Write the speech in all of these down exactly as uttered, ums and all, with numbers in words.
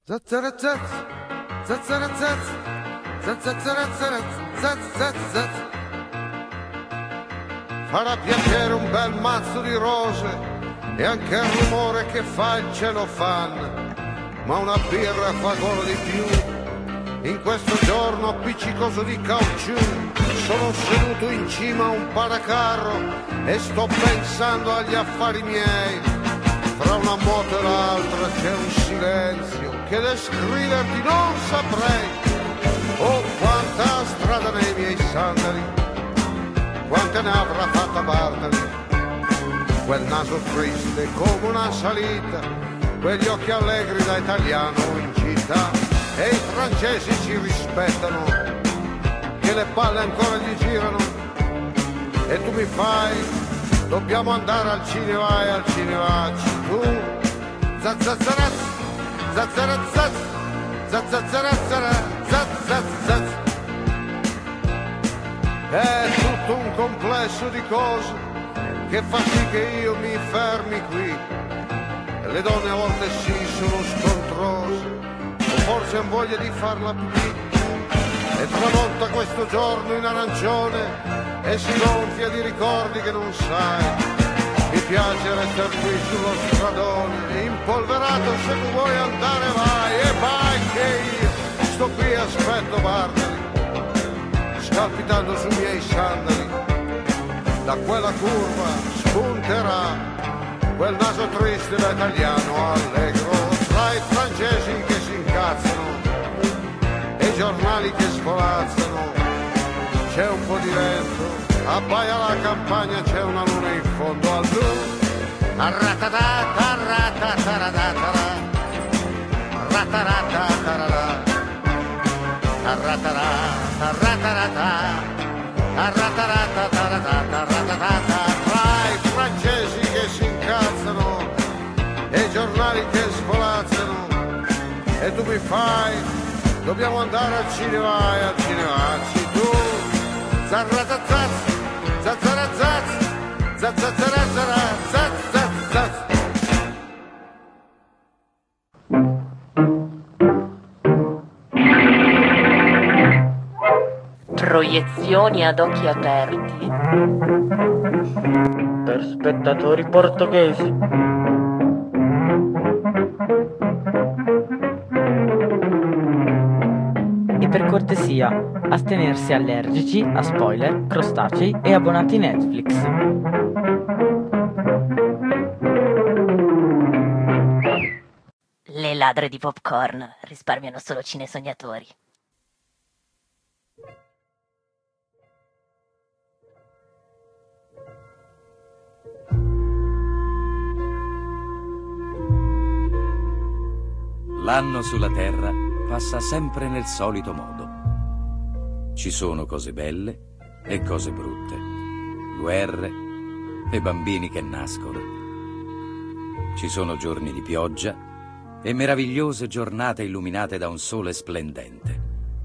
Zazzarazaz, zazzarazaz, zazzarazaz, zazzarazaz. Farà piacere un bel mazzo di rose e anche il rumore che fa il celofan, ma una birra fa gola di più. In questo giorno appiccicoso di caucciù sono seduto in cima a un paracarro e sto pensando agli affari miei. Fra una moto e l'altra c'è un silenzio che descriverti non saprei. Oh, quanta strada nei miei sandali, quante ne avrà fatta Bartali. Quel naso triste come una salita, quegli occhi allegri da italiano in città. E i francesi ci rispettano, che le palle ancora gli girano. E tu mi fai, dobbiamo andare al cinema e al cinema. Tu, zazzazaraz, zazzarazaz, zazzazarazaz, zazzarazaz. È tutto un complesso di cose che fa sì che io mi fermi qui. E le donne a volte sì sono scontrose, o forse han voglia di farla pipì. E tramonta questo giorno in arancione e si gonfia di ricordi che non sai. Mi piace restare qui sullo stradone, impolverato, se tu vuoi andare vai. E vai che io sto qui e aspetto Bartali, scalpitando sui miei sandali. Da quella curva spunterà quel naso triste da italiano allegro, tra i francesi che si incazzano e i giornali che svolazzano. C'è un po' di vento, abbaia la campagna, c'è una luna in fondo al blu. Arratatata, arratataratara, arrataratatara, arratarata, arratarata, arrataratatara, arratatata. Tra i francesi che si incazzano e i giornali che svolazzano. E tu mi fai, dobbiamo andare al cinema e al cinema. Tu, zarratazaz, zazzarazaz, zazzarazaz, zazzarazaz. Proiezioni ad occhi aperti per spettatori portoghesi. E per cortesia, astenersi allergici a spoiler, crostacei e abbonati Netflix. Le ladre di popcorn risparmiano solo cinesognatori. L'anno sulla Terra passa sempre nel solito modo. Ci sono cose belle e cose brutte, guerre e bambini che nascono. Ci sono giorni di pioggia e meravigliose giornate illuminate da un sole splendente.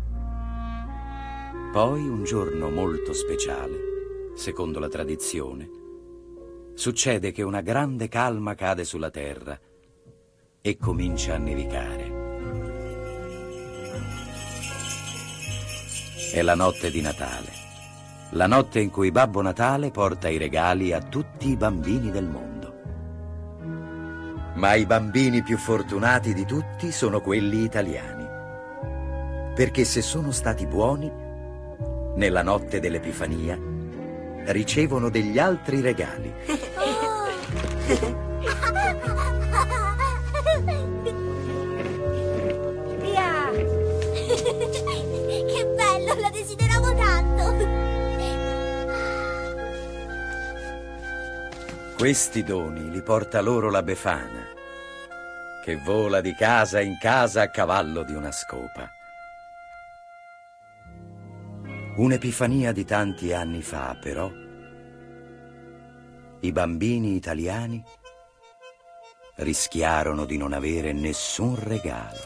Poi, un giorno molto speciale, secondo la tradizione, succede che una grande calma cade sulla Terra e comincia a nevicare. È la notte di Natale, la notte in cui Babbo Natale porta i regali a tutti i bambini del mondo. Ma i bambini più fortunati di tutti sono quelli italiani, perché se sono stati buoni, nella notte dell'Epifania ricevono degli altri regali. Che bello, la desideravo tanto. Questi doni li porta loro la Befana, che vola di casa in casa a cavallo di una scopa. Un'epifania di tanti anni fa, però, i bambini italiani rischiarono di non avere nessun regalo.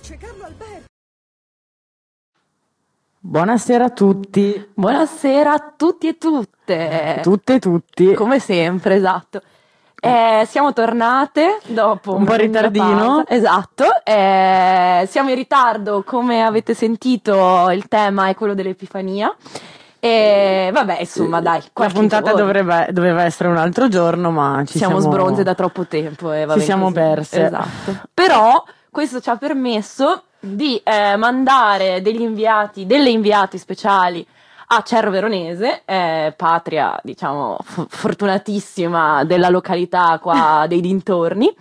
C'è Carlo Alberto. Buonasera a tutti. Buonasera a tutti e tutte. Tutte e tutti. Come sempre, esatto. Eh, siamo tornate dopo un po' in ritardino. Pausa. Esatto. Eh, siamo in ritardo, come avete sentito. Il tema è quello dell'Epifania. E vabbè, insomma, dai. La puntata dovrebbe, doveva essere un altro giorno, ma ci siamo, siamo sbronze da troppo tempo. E va ci bene siamo così. perse. Esatto. Però questo ci ha permesso di eh, mandare degli inviati, delle inviati speciali a Cerro Veronese, eh, patria, diciamo, f- fortunatissima della località qua dei dintorni.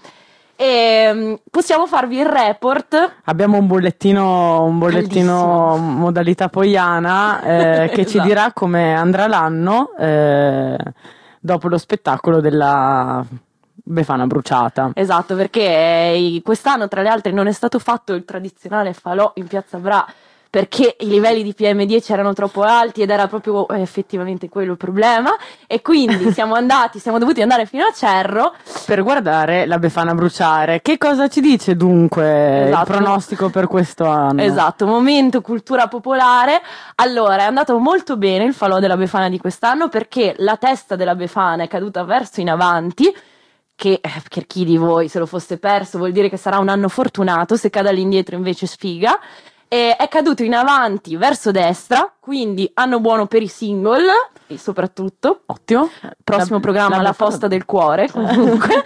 E um, possiamo farvi il report. Abbiamo un bollettino, un bollettino modalità Poiana eh, che Esatto. ci dirà come andrà l'anno eh, dopo lo spettacolo della Befana bruciata. Esatto, perché eh, quest'anno tra le altre non è stato fatto il tradizionale falò in Piazza Bra, perché i livelli di P M dieci erano troppo alti ed era proprio eh, effettivamente quello il problema, e quindi siamo andati, siamo dovuti andare fino a Cerro per guardare la Befana bruciare. Che cosa ci dice dunque esatto. il pronostico per questo anno? Esatto, momento cultura popolare. Allora, è andato molto bene il falò della Befana di quest'anno, perché la testa della Befana è caduta verso in avanti, che per chi di voi se lo fosse perso vuol dire che sarà un anno fortunato, se cade all'indietro invece sfiga. E è caduto in avanti verso destra, quindi anno buono per i single, e soprattutto, ottimo, prossimo la, programma la La Posta del Cuore, comunque,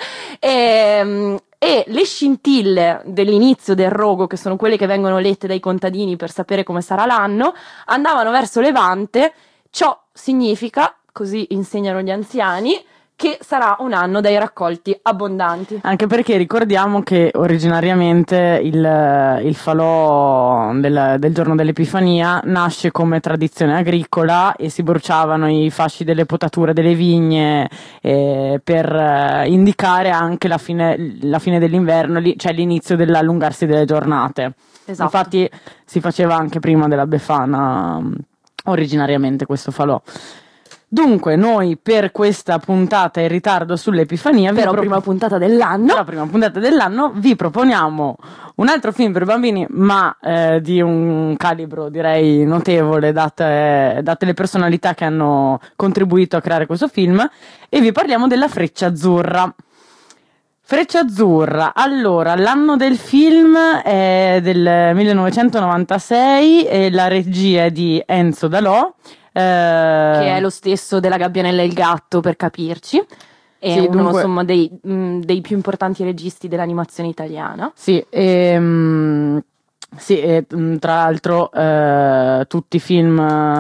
e, e le scintille dell'inizio del rogo, che sono quelle che vengono lette dai contadini per sapere come sarà l'anno, andavano verso Levante. Ciò significa, così insegnano gli anziani, che sarà un anno dai raccolti abbondanti. Anche perché ricordiamo che originariamente il, il falò del, del giorno dell'Epifania nasce come tradizione agricola e si bruciavano i fasci delle potature delle vigne eh, per eh, indicare anche la fine, la fine dell'inverno, li, cioè l'inizio dell'allungarsi delle giornate. Esatto. Infatti si faceva anche prima della Befana originariamente questo falò. Dunque, noi per questa puntata in ritardo sull'Epifania, però pro- prima puntata dell'anno, la prima puntata dell'anno, vi proponiamo un altro film per bambini, ma eh, di un calibro direi notevole, date, date le personalità che hanno contribuito a creare questo film, e vi parliamo della Freccia Azzurra. Freccia Azzurra, allora, l'anno del film è del millenovecentonovantasei e la regia è di Enzo Dalò, che è lo stesso della Gabbianella e il Gatto, per capirci. È sì, uno dunque, insomma dei, mh, dei più importanti registi dell'animazione italiana. Sì, e, mh, sì, e tra l'altro eh, tutti i film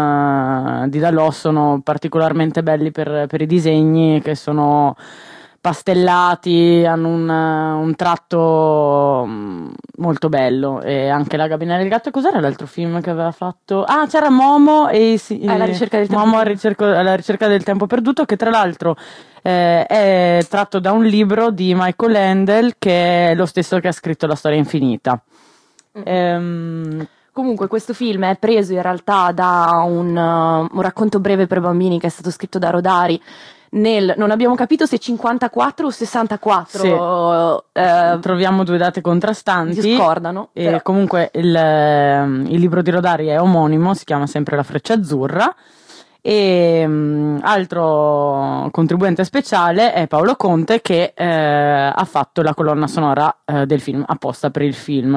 eh, di Dalò sono particolarmente belli per, per i disegni, che sono pastellati, hanno un, un tratto molto bello. E anche la Gabinella del Gatto, cos'era l'altro film che aveva fatto? Ah, c'era Momo e sì, alla ricerca del Momo tempo alla ricerca, alla ricerca del tempo perduto, che tra l'altro eh, è tratto da un libro di Michael Ende, che è lo stesso che ha scritto La Storia Infinita. Mm. Ehm, Comunque questo film è preso in realtà da un, uh, un racconto breve per bambini che è stato scritto da Rodari nel, non abbiamo capito se cinquantaquattro o sessantaquattro, sì. eh, troviamo due date contrastanti, discordano, e però. comunque il, il libro di Rodari è omonimo, si chiama sempre La Freccia Azzurra. E um, altro contribuente speciale è Paolo Conte, che eh, ha fatto la colonna sonora eh, del film apposta per il film.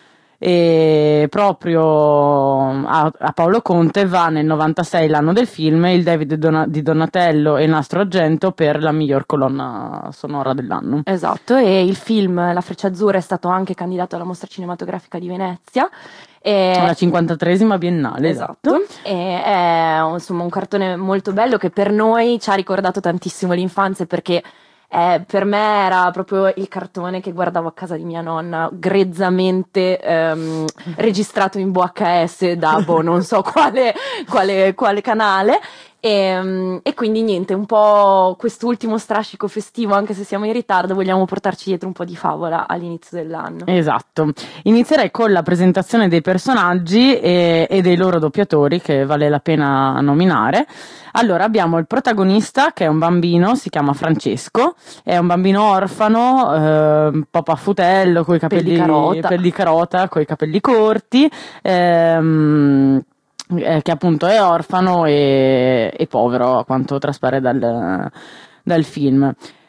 E proprio a, a Paolo Conte va nel novantasei, l'anno del film, il David Dona- di Donatello e il Nastro Argento per la miglior colonna sonora dell'anno. Esatto, e il film La Freccia Azzurra è stato anche candidato alla Mostra Cinematografica di Venezia. E la cinquantatreesima biennale, esatto. esatto. E è insomma un cartone molto bello che per noi ci ha ricordato tantissimo l'infanzia, perché Eh, per me era proprio il cartone che guardavo a casa di mia nonna, grezzamente ehm, registrato in V H S da boh, non so quale, quale, quale canale. E, e quindi niente, un po' quest'ultimo strascico festivo, anche se siamo in ritardo, vogliamo portarci dietro un po' di favola all'inizio dell'anno. Esatto. Inizierei con la presentazione dei personaggi e, e dei loro doppiatori, che vale la pena nominare. Allora, abbiamo il protagonista, che è un bambino, si chiama Francesco, è un bambino orfano, eh, un po' paffutello, coi capelli Pelli pelli carota, coi capelli corti, ehm, eh, che appunto è orfano e, e povero, a quanto traspare dal, dal film.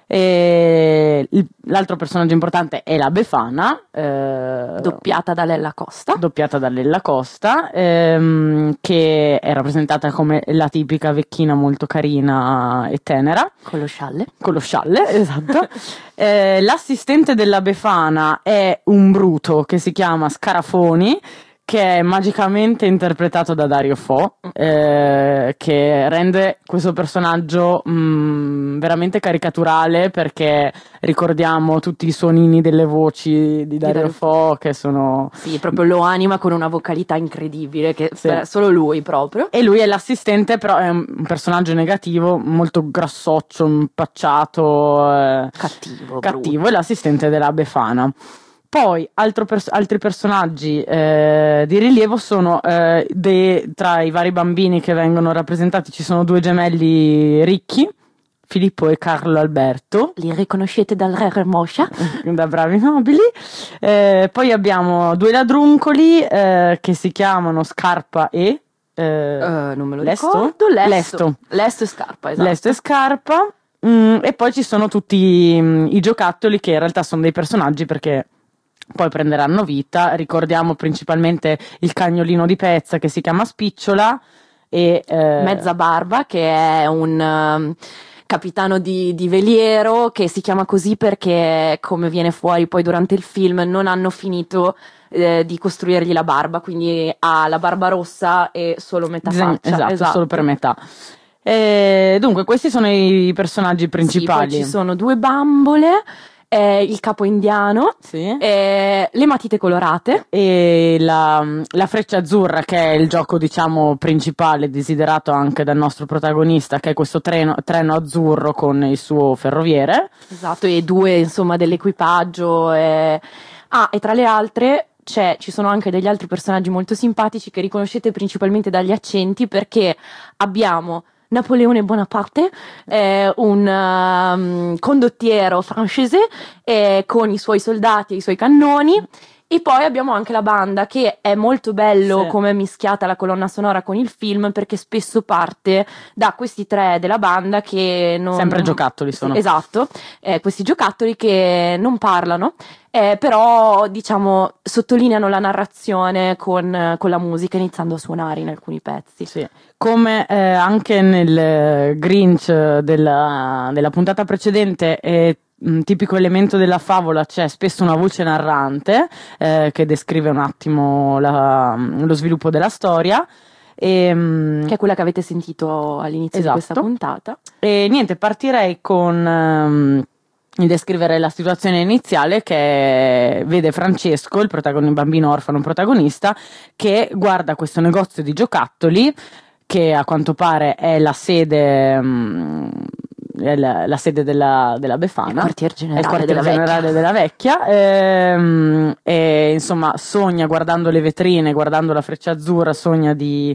E l'altro personaggio importante è la Befana, eh, Doppiata da Lella Costa. doppiata da Lella Costa, ehm, che è rappresentata come la tipica vecchina molto carina e tenera. Con lo scialle. Con lo scialle, esatto. Eh, l'assistente della Befana è un bruto che si chiama Scarafoni, che è magicamente interpretato da Dario Fo, eh, che rende questo personaggio mh, veramente caricaturale, perché ricordiamo tutti i suonini delle voci di Dario, Dario Fo, che sono... Sì, proprio lo anima con una vocalità incredibile, che Sì. per- solo lui proprio. E lui è l'assistente, però è un personaggio negativo, molto grassoccio, impacciato, eh, Cattivo, cattivo, è l'assistente della Befana. Poi altro pers- altri personaggi eh, di rilievo sono eh, dei- tra i vari bambini che vengono rappresentati ci sono due gemelli ricchi, Filippo e Carlo Alberto, Li riconoscete dal Re Moscia? da bravi nobili. Eh, poi abbiamo due ladruncoli eh, che si chiamano Scarpa e eh, Eh, non me lo Lesto? ricordo. Lesto. Lesto. Lesto e Scarpa, esatto. Lesto e Scarpa. Mm, e poi ci sono tutti mm, i giocattoli, che in realtà sono dei personaggi perché poi prenderanno vita. Ricordiamo principalmente il cagnolino di Pezza, che si chiama Spicciola, e eh, Mezza Barba, che è un um, capitano di, di veliero, che si chiama così perché, come viene fuori poi durante il film, non hanno finito eh, di costruirgli la barba, quindi ha la barba rossa e solo metà disegn- faccia. esatto, solo per metà. E dunque questi sono i personaggi principali. Sì, poi ci sono due bambole, eh, il capo indiano, Sì. eh, le matite colorate, E la, la freccia azzurra, che è il gioco diciamo principale, desiderato anche dal nostro protagonista, che è questo treno, treno azzurro con il suo ferroviere. esatto, e due insomma dell'equipaggio. eh. Ah, e tra le altre c'è, ci sono anche degli altri personaggi molto simpatici che riconoscete principalmente dagli accenti, perché abbiamo Napoleone Bonaparte, eh, un um, condottiero francese eh, con i suoi soldati e i suoi cannoni. E poi abbiamo anche la banda, che è molto bello Sì. come è mischiata la colonna sonora con il film, perché spesso parte da questi tre della banda che non... Sempre giocattoli sono. Esatto, eh, questi giocattoli che non parlano, eh, però diciamo sottolineano la narrazione con, con la musica, iniziando a suonare in alcuni pezzi. Sì. Come eh, anche nel eh, Grinch della, della puntata precedente, è un tipico elemento della favola, c'è spesso una voce narrante eh, che descrive un attimo la- lo sviluppo della storia. E, mm, Che è quella che avete sentito all'inizio Esatto. di questa puntata. e niente, partirei con ehm, il descrivere la situazione iniziale, che vede Francesco, il protagon- bambino orfano protagonista, che guarda questo negozio di giocattoli, che a quanto pare è la sede mm, è la, la sede della, della Befana, Il quartier è generale il quartier della generale vecchia. della vecchia, ehm, e insomma sogna, guardando le vetrine, guardando la freccia azzurra, sogna di,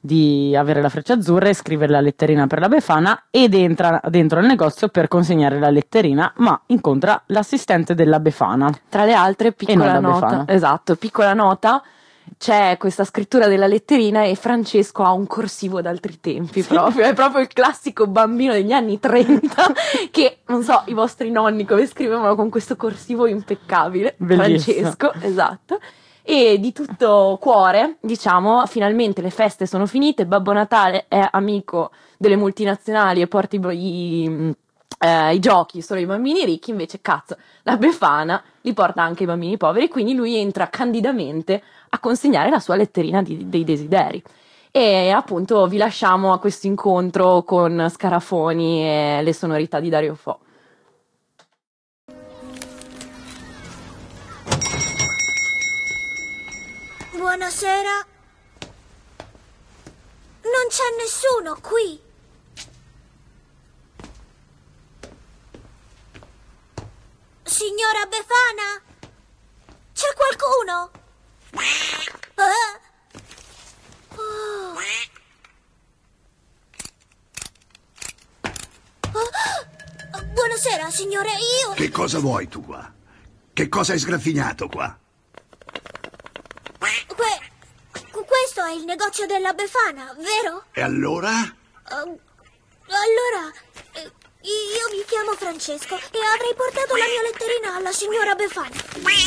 di avere la freccia azzurra e scrivere la letterina per la Befana, ed entra dentro il negozio per consegnare la letterina, ma incontra l'assistente della Befana. Tra le altre, E piccola non la nota, Befana. esatto, piccola nota, c'è questa scrittura della letterina e Francesco ha un corsivo d'altri tempi, proprio, è proprio il classico bambino degli anni trenta che, non so, i vostri nonni come scrivevano con questo corsivo impeccabile. Bellissimo. Francesco, esatto. E di tutto cuore, diciamo, finalmente le feste sono finite, Babbo Natale è amico delle multinazionali e porta i, i, eh, i giochi solo ai bambini ricchi, invece cazzo, la Befana li porta anche ai bambini poveri, quindi lui entra candidamente a consegnare la sua letterina di- dei desideri. E appunto vi lasciamo a questo incontro con Scarafoni e le sonorità di Dario Fo. Buonasera. Non c'è nessuno qui. Signora Befana? C'è qualcuno? Eh? Oh. Oh. Buonasera, signore, io... Che cosa vuoi tu qua? Che cosa hai sgraffignato qua? Que... Questo è il negozio della Befana, vero? E allora? Uh, allora... eh, Io mi chiamo Francesco e avrei portato la mia letterina alla signora Befana.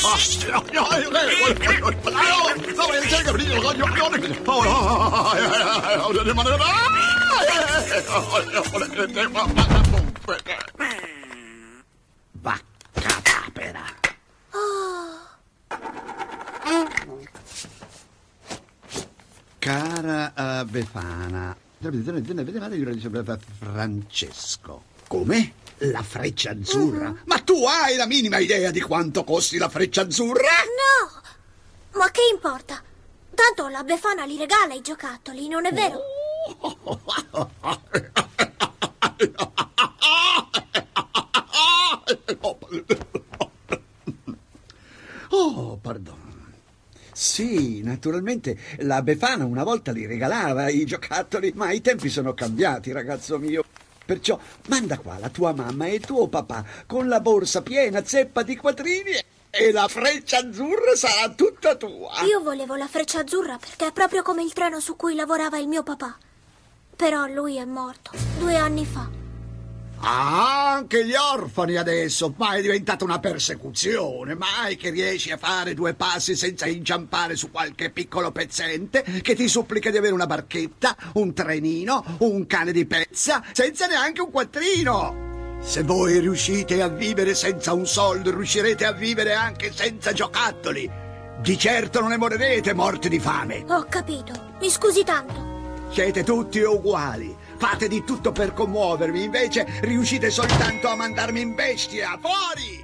Vacca papera. Cara uh, Befana, Francesco. Come? La freccia azzurra? Uh-huh. Ma tu hai la minima idea di quanto costi la freccia azzurra? No! Ma che importa? Tanto la Befana li regala i giocattoli, non è vero? Oh, perdono. Sì, naturalmente la Befana una volta li regalava i giocattoli, ma i tempi sono cambiati, ragazzo mio. Perciò manda qua la tua mamma e il tuo papà con la borsa piena zeppa di quattrini e la freccia azzurra sarà tutta tua. Io volevo la freccia azzurra perché è proprio come il treno su cui lavorava il mio papà. Però lui è morto due anni fa. Ah, anche gli orfani adesso, ma è diventata una persecuzione. Mai che riesci a fare due passi senza inciampare su qualche piccolo pezzente che ti supplica di avere una barchetta, un trenino, un cane di pezza, senza neanche un quattrino. Se voi riuscite a vivere senza un soldo, riuscirete a vivere anche senza giocattoli. Di certo non ne morirete morti di fame. Ho capito, mi scusi tanto. Siete tutti uguali. Fate di tutto per commuovermi, invece riuscite soltanto a mandarmi in bestia. Fuori!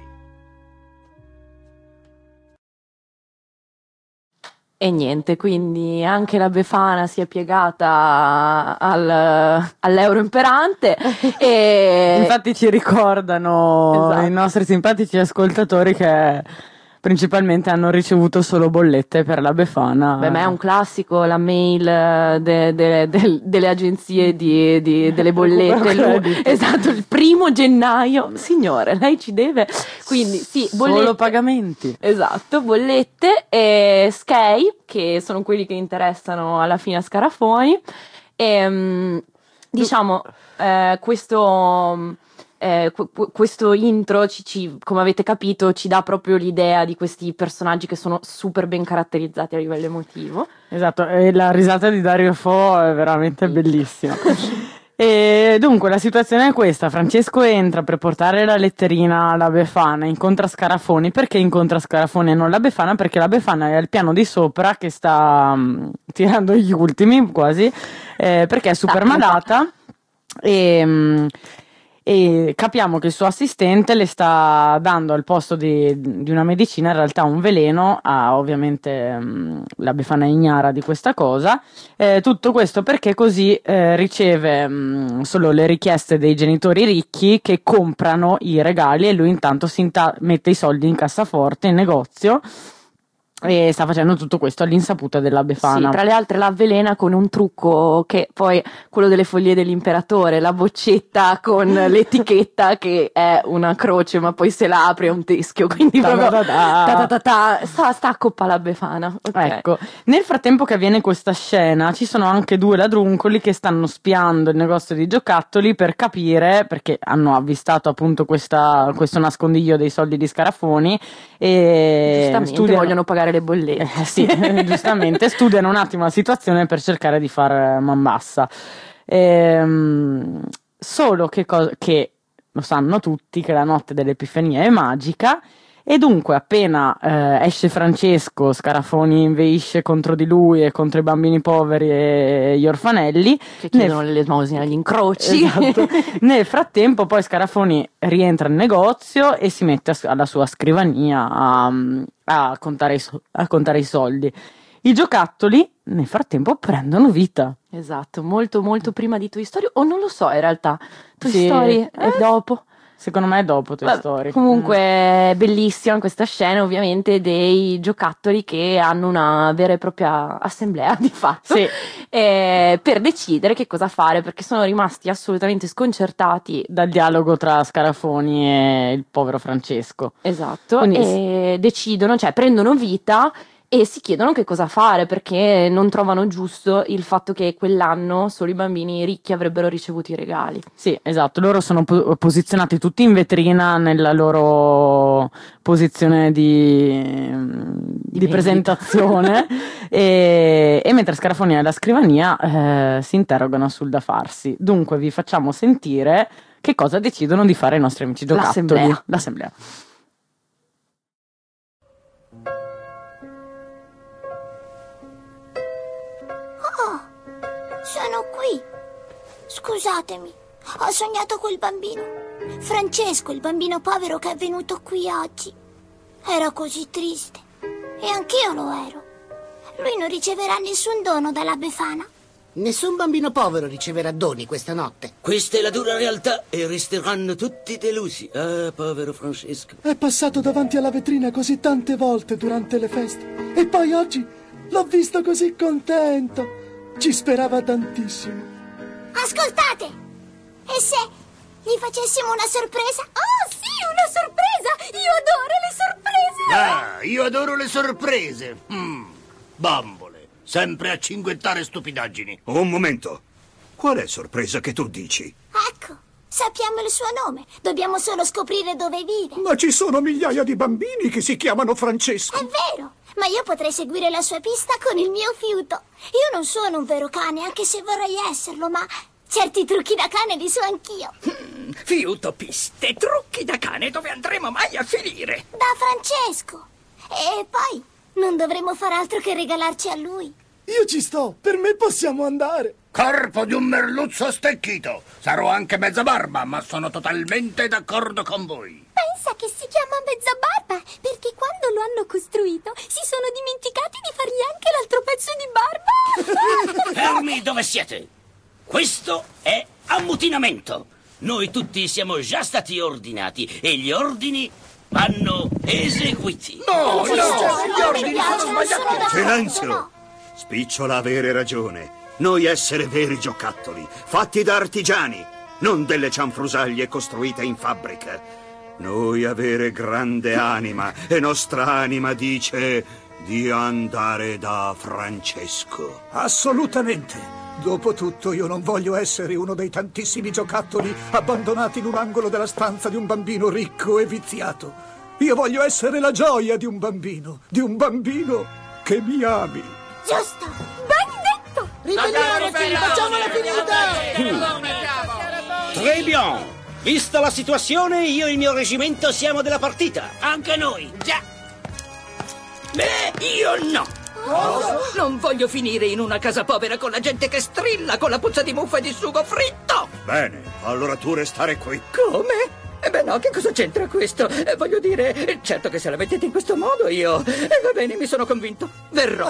E niente, quindi anche la Befana si è piegata al, all'euro imperante e... Infatti ci ricordano Esatto. i nostri simpatici ascoltatori che principalmente hanno ricevuto solo bollette per la Befana. Beh, ma è un classico, la mail eh, de- de- de- delle agenzie di, di- delle bollette. Lu- esatto, il primo gennaio. Signore, lei ci deve. Quindi sì, bollette. Solo pagamenti. Esatto, bollette e Sky, che sono quelli che interessano alla fine a Scarafoni. E, mm, diciamo, eh, questo... Eh, qu- questo intro, ci, ci, come avete capito, ci dà proprio l'idea di questi personaggi che sono super ben caratterizzati a livello emotivo. Esatto, e la risata di Dario Fo è veramente bellissima. E dunque la situazione è questa: Francesco entra per portare la letterina alla Befana, incontra Scarafoni. Perché incontra Scarafoni e non la Befana? Perché la Befana è al piano di sopra che sta um, tirando gli ultimi quasi, eh, perché è super malata e... Um, e capiamo che il suo assistente le sta dando al posto di, di una medicina in realtà un veleno. Ah, ovviamente mh, la Befana è ignara di questa cosa, eh, tutto questo perché così eh, riceve mh, solo le richieste dei genitori ricchi che comprano i regali e lui intanto si inta- mette i soldi in cassaforte in negozio e sta facendo tutto questo all'insaputa della Befana. Sì, tra le altre la avvelena con un trucco che poi quello delle follie dell'imperatore, la boccetta con l'etichetta che è una croce ma poi se la apre è un teschio, quindi Ta proprio ta ta. ta ta ta ta, sta, sta a coppa la Befana. Okay. Ecco, nel frattempo che avviene questa scena ci sono anche due ladruncoli che stanno spiando il negozio di giocattoli per capire, perché hanno avvistato appunto questa, questo nascondiglio dei soldi di Scarafoni e Giustamente studiano, vogliono pagare le bollette. eh, sì, giustamente studiano un attimo la situazione per cercare di far man bassa. Ehm, solo che, co- che lo sanno tutti che la notte dell'Epifania è magica. E dunque appena eh, esce Francesco, Scarafoni inveisce contro di lui e contro i bambini poveri e gli orfanelli Che chiedono nel... l'elemosina agli incroci. Esatto. Nel frattempo poi Scarafoni rientra in negozio e si mette a, alla sua scrivania a, a, contare i, a contare i soldi. I giocattoli nel frattempo prendono vita. Esatto, molto molto prima di Toy Story, o non lo so in realtà, Toy Sì. Story è Eh? dopo. Secondo me è dopo Toy Vabbè, Story. Comunque è bellissima questa scena, ovviamente, dei giocattoli che hanno una vera e propria assemblea di fatto, Sì. eh, per decidere che cosa fare, perché sono rimasti assolutamente sconcertati. Dal dialogo tra Scarafoni e il povero Francesco. Esatto, Quindi- e decidono, cioè prendono vita e si chiedono che cosa fare, perché non trovano giusto il fatto che quell'anno solo i bambini ricchi avrebbero ricevuto i regali. Sì, esatto, loro sono po- posizionati tutti in vetrina nella loro posizione di, di vendita. presentazione e, e mentre Scarafoni è alla scrivania eh, si interrogano sul da farsi. Dunque vi facciamo sentire che cosa decidono di fare i nostri amici giocattoli. L'assemblea. L'assemblea. Sono qui. Scusatemi, ho sognato quel bambino. Francesco, il bambino povero che è venuto qui oggi. Era così triste. E anch'io lo ero. Lui non riceverà nessun dono dalla Befana. Nessun bambino povero riceverà doni questa notte. Questa è la dura realtà e resteranno tutti delusi. Ah, povero Francesco. È passato davanti alla vetrina così tante volte durante le feste. E poi oggi l'ho visto così contento. Ci sperava tantissimo. Ascoltate! E se gli facessimo una sorpresa? Oh sì, una sorpresa! Io adoro le sorprese! Ah, io adoro le sorprese. Mm, bambole, sempre a cinguettare stupidaggini. Un momento. Qual è sorpresa che tu dici? Ecco, sappiamo il suo nome. Dobbiamo solo scoprire dove vive. Ma ci sono migliaia di bambini che si chiamano Francesco. È vero, ma io potrei seguire la sua pista con il mio fiuto. Io non sono un vero cane, anche se vorrei esserlo, ma certi trucchi da cane li so anch'io. Mm, fiuto, piste, trucchi da cane, dove andremo mai a finire? Da Francesco. E poi non dovremo far altro che regalarci a lui. Io ci sto, per me possiamo andare. Corpo di un merluzzo stecchito. Sarò anche mezza barba, ma sono totalmente d'accordo con voi. Pensa che si chiama Mezzabarba, perché quando lo hanno costruito si sono dimenticati di fargli anche l'altro pezzo di barba. Fermi dove siete! Questo è ammutinamento. Noi tutti siamo già stati ordinati e gli ordini vanno eseguiti. No, no, gli ordini sono sbagliati. Silenzio! Spicciola avere ragione. Noi essere veri giocattoli, fatti da artigiani, non delle cianfrusaglie costruite in fabbrica. Noi avere grande anima e nostra anima dice di andare da Francesco. Assolutamente. Dopotutto io non voglio essere uno dei tantissimi giocattoli abbandonati in un angolo della stanza di un bambino ricco e viziato. Io voglio essere la gioia di un bambino, di un bambino che mi ami. Giusto, ben detto. Ribelliamoci, facciamola finita. Très bien. Vista la situazione, io e il mio reggimento siamo della partita. Anche noi. Già. Beh, io no. Non voglio finire in una casa povera con la gente che strilla, con la puzza di muffa e di sugo fritto. Bene, allora tu restare qui. Come? Eh beh no, che cosa c'entra questo? Eh, voglio dire, certo che se la mettete in questo modo io... Eh, va bene, mi sono convinto. Verrò.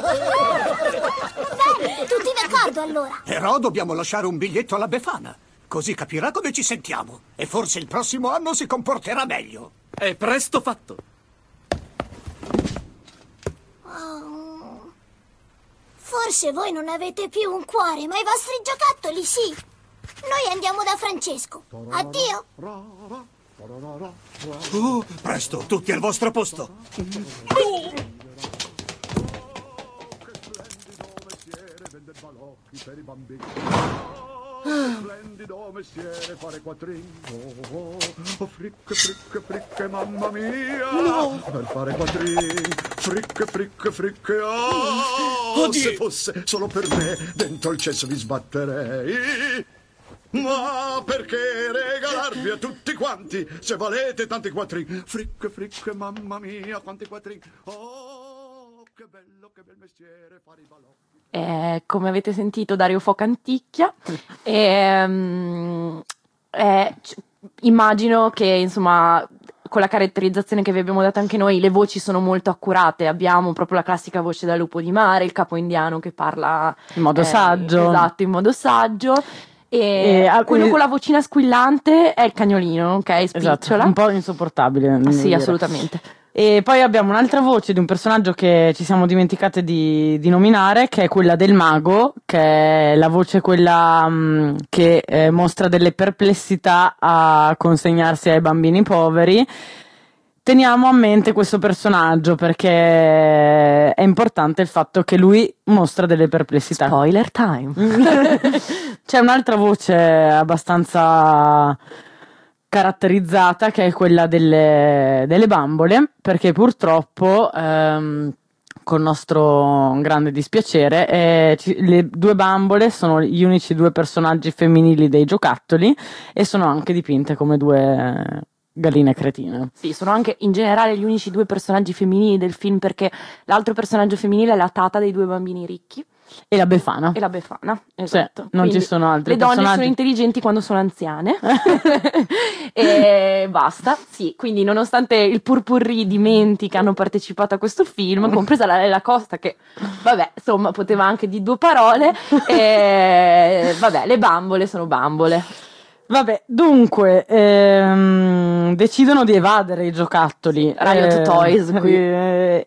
Bene, tutti d'accordo allora. Però dobbiamo lasciare un biglietto alla Befana. Così capirà come ci sentiamo. E forse il prossimo anno si comporterà meglio. È presto fatto. Oh. Forse voi non avete più un cuore, ma i vostri giocattoli sì. Noi andiamo da Francesco. Addio. Oh, presto, tutti al vostro posto. Splendido mestiere fare quattrini. Oh, oh, fricche, fricche, fricche, mamma mia. No. Per fare quattrini. Fricche, fricche, fricche. Oh, Oddio. se fosse solo per me, dentro il cesso vi sbatterei. Ma perché regalarvi a tutti quanti, se volete tanti quattrini. Fricche, fricche, mamma mia, quanti quattrini. Oh, che bello, che bel mestiere fare i balocchi. Eh, come avete sentito, Dario Fo canticchia. E, um, eh, c- immagino che, insomma, con la caratterizzazione che vi abbiamo dato anche noi, le voci sono molto accurate. Abbiamo proprio la classica voce da lupo di mare, il capo indiano che parla in modo eh, saggio. Esatto, in modo saggio. E, E, ah, quello quindi- con la vocina squillante è il cagnolino, ok? Spicciola. Esatto, un po' insopportabile. Ah, devo sì, dire. assolutamente. E poi abbiamo un'altra voce di un personaggio che ci siamo dimenticate di, di nominare, che è quella del mago, che è la voce quella mh, che eh, mostra delle perplessità a consegnarsi ai bambini poveri. Teniamo a mente questo personaggio perché è importante il fatto che lui mostra delle perplessità. Spoiler time. C'è un'altra voce abbastanza caratterizzata che è quella delle, delle bambole, perché purtroppo ehm, con nostro grande dispiacere eh, ci- le due bambole sono gli unici due personaggi femminili dei giocattoli e sono anche dipinte come due galline cretine. Sì, sono anche in generale gli unici due personaggi femminili del film, perché l'altro personaggio femminile è la tata dei due bambini ricchi E la Befana. e la Befana. Esatto. non Quindi ci sono altri Le donne personaggi. sono intelligenti quando sono anziane. E basta. Sì, quindi nonostante il purpurri di menti che hanno partecipato a questo film, compresa la Lella Costa che, vabbè, insomma, poteva anche di due parole, e, vabbè, le bambole sono bambole. Vabbè, dunque, ehm, decidono di evadere i giocattoli. Riot eh, Toys, qui. eh,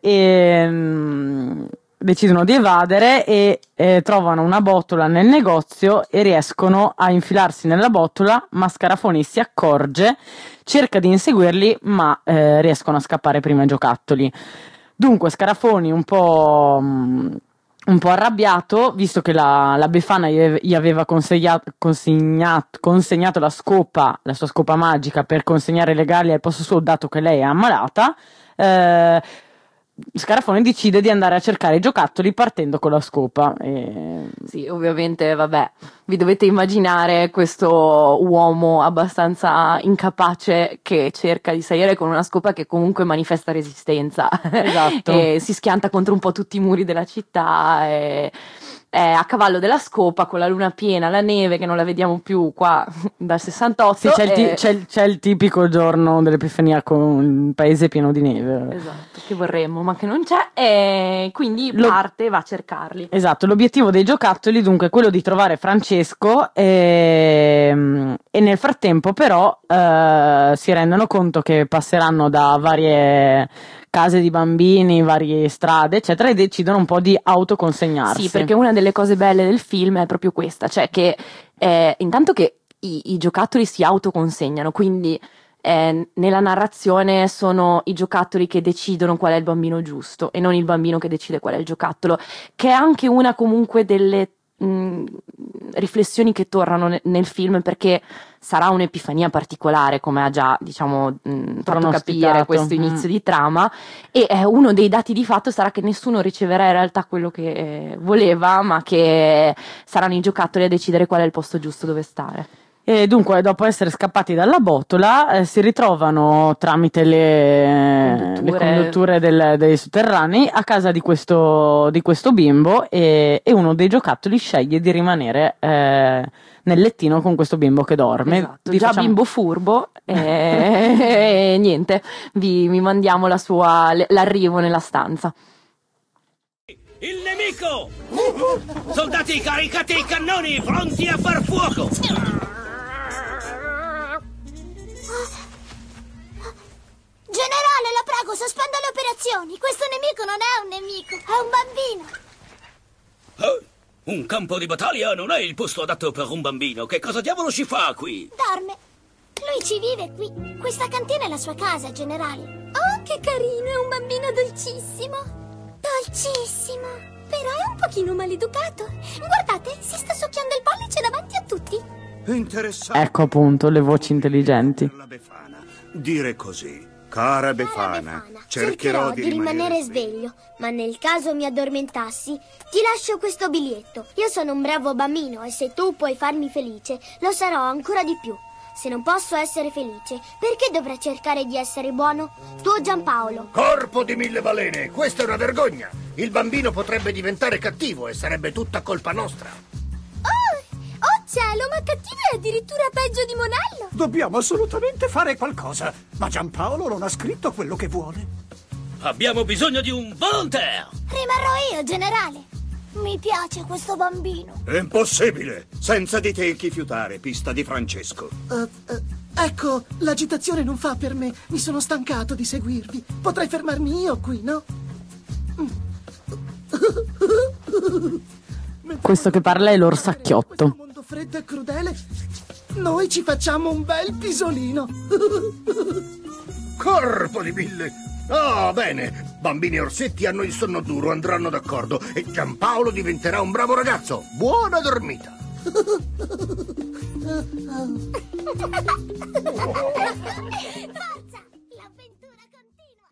ehm, decidono di evadere e eh, trovano una botola nel negozio e riescono a infilarsi nella botola, ma Scarafoni si accorge, cerca di inseguirli, ma eh, riescono a scappare prima i giocattoli. Dunque, Scarafoni un po'... mh, un po' arrabbiato, visto che la, la Befana gli ave- gli aveva consegnato, consegnato, consegnato la scopa, la sua scopa magica per consegnare le galli al posto suo, dato che lei è ammalata, eh, Scarafone decide di andare a cercare i giocattoli partendo con la scopa. E... Sì, ovviamente, vabbè, vi dovete immaginare questo uomo abbastanza incapace che cerca di salire con una scopa che comunque manifesta resistenza. Esatto. E si schianta contro un po' tutti i muri della città e è a cavallo della scopa con la luna piena, la neve che non la vediamo più qua dal sessantotto. Sì, c'è il, ti- e- c'è il- c'è il tipico giorno dell'Epifania con il paese pieno di neve. Esatto, che vorremmo, ma che non c'è, e quindi Lo- parte e va a cercarli. Esatto, l'obiettivo dei giocattoli dunque è quello di trovare Francesco e, e nel frattempo però eh, si rendono conto che passeranno da varie case di bambini, varie strade eccetera e decidono un po' di autoconsegnarsi. Sì, perché una delle cose belle del film è proprio questa, cioè che eh, intanto che i, i giocattoli si autoconsegnano, quindi eh, nella narrazione sono i giocattoli che decidono qual è il bambino giusto e non il bambino che decide qual è il giocattolo, che è anche una comunque delle mh, riflessioni che tornano ne- nel film, perché sarà un'epifania particolare, come ha già, diciamo, mh, fatto capire Pronosticato. questo Mm. inizio di trama, e eh, uno dei dati di fatto sarà che nessuno riceverà in realtà quello che eh, voleva, ma che saranno i giocattoli a decidere qual è il posto giusto dove stare. E dunque, dopo essere scappati dalla botola, eh, si ritrovano tramite le Condutture. le condutture del- dei sotterranei a casa di questo, di questo bimbo e, e uno dei giocattoli sceglie di rimanere eh, nel lettino con questo bimbo che dorme. Esatto, Vi già facciamo- bimbo furbo e, e niente, vi, vi mandiamo la sua, l'arrivo nella stanza. Il nemico! Soldati, caricate i cannoni, pronti a far fuoco! Generale, la prego, sospenda le operazioni. Questo nemico non è un nemico, è un bambino. Eh? Un campo di battaglia non è il posto adatto per un bambino. Che cosa diavolo ci fa qui? Dorme. Lui ci vive qui. Questa cantina è la sua casa, generale. Oh, che carino, è un bambino dolcissimo. Dolcissimo. Però è un pochino maleducato. Guardate, si sta succhiando il pollice davanti a tutti. Interessante. Ecco appunto le voci intelligenti. La Befana. Dire così. Cara Befana, Befana, cercherò di rimanere sveglio, ma nel caso mi addormentassi, ti lascio questo biglietto. Io sono un bravo bambino e se tu puoi farmi felice, lo sarò ancora di più. Se non posso essere felice, perché dovrei cercare di essere buono? Tuo Giampaolo. Corpo di mille balene, questa è una vergogna. Il bambino potrebbe diventare cattivo e sarebbe tutta colpa nostra. Oh, oh cielo, ma cattivo è addirittura peggio di Monello. Dobbiamo assolutamente fare qualcosa, ma Giampaolo non ha scritto quello che vuole. Abbiamo bisogno di un volontaire! Rimarrò io, generale. Mi piace questo bambino. È impossibile! Senza di te chi fiutare, pista di Francesco. Uh, uh, ecco, l'agitazione non fa per me. Mi sono stancato di seguirvi. Potrei fermarmi io qui, no? Questo che parla è l'orsacchiotto. Un mondo freddo e crudele. Noi ci facciamo un bel pisolino. Corpo di mille! Ah, bene. Bambini e orsetti hanno il sonno duro, andranno d'accordo. E Giampaolo diventerà un bravo ragazzo. Buona dormita. Forza! L'avventura continua!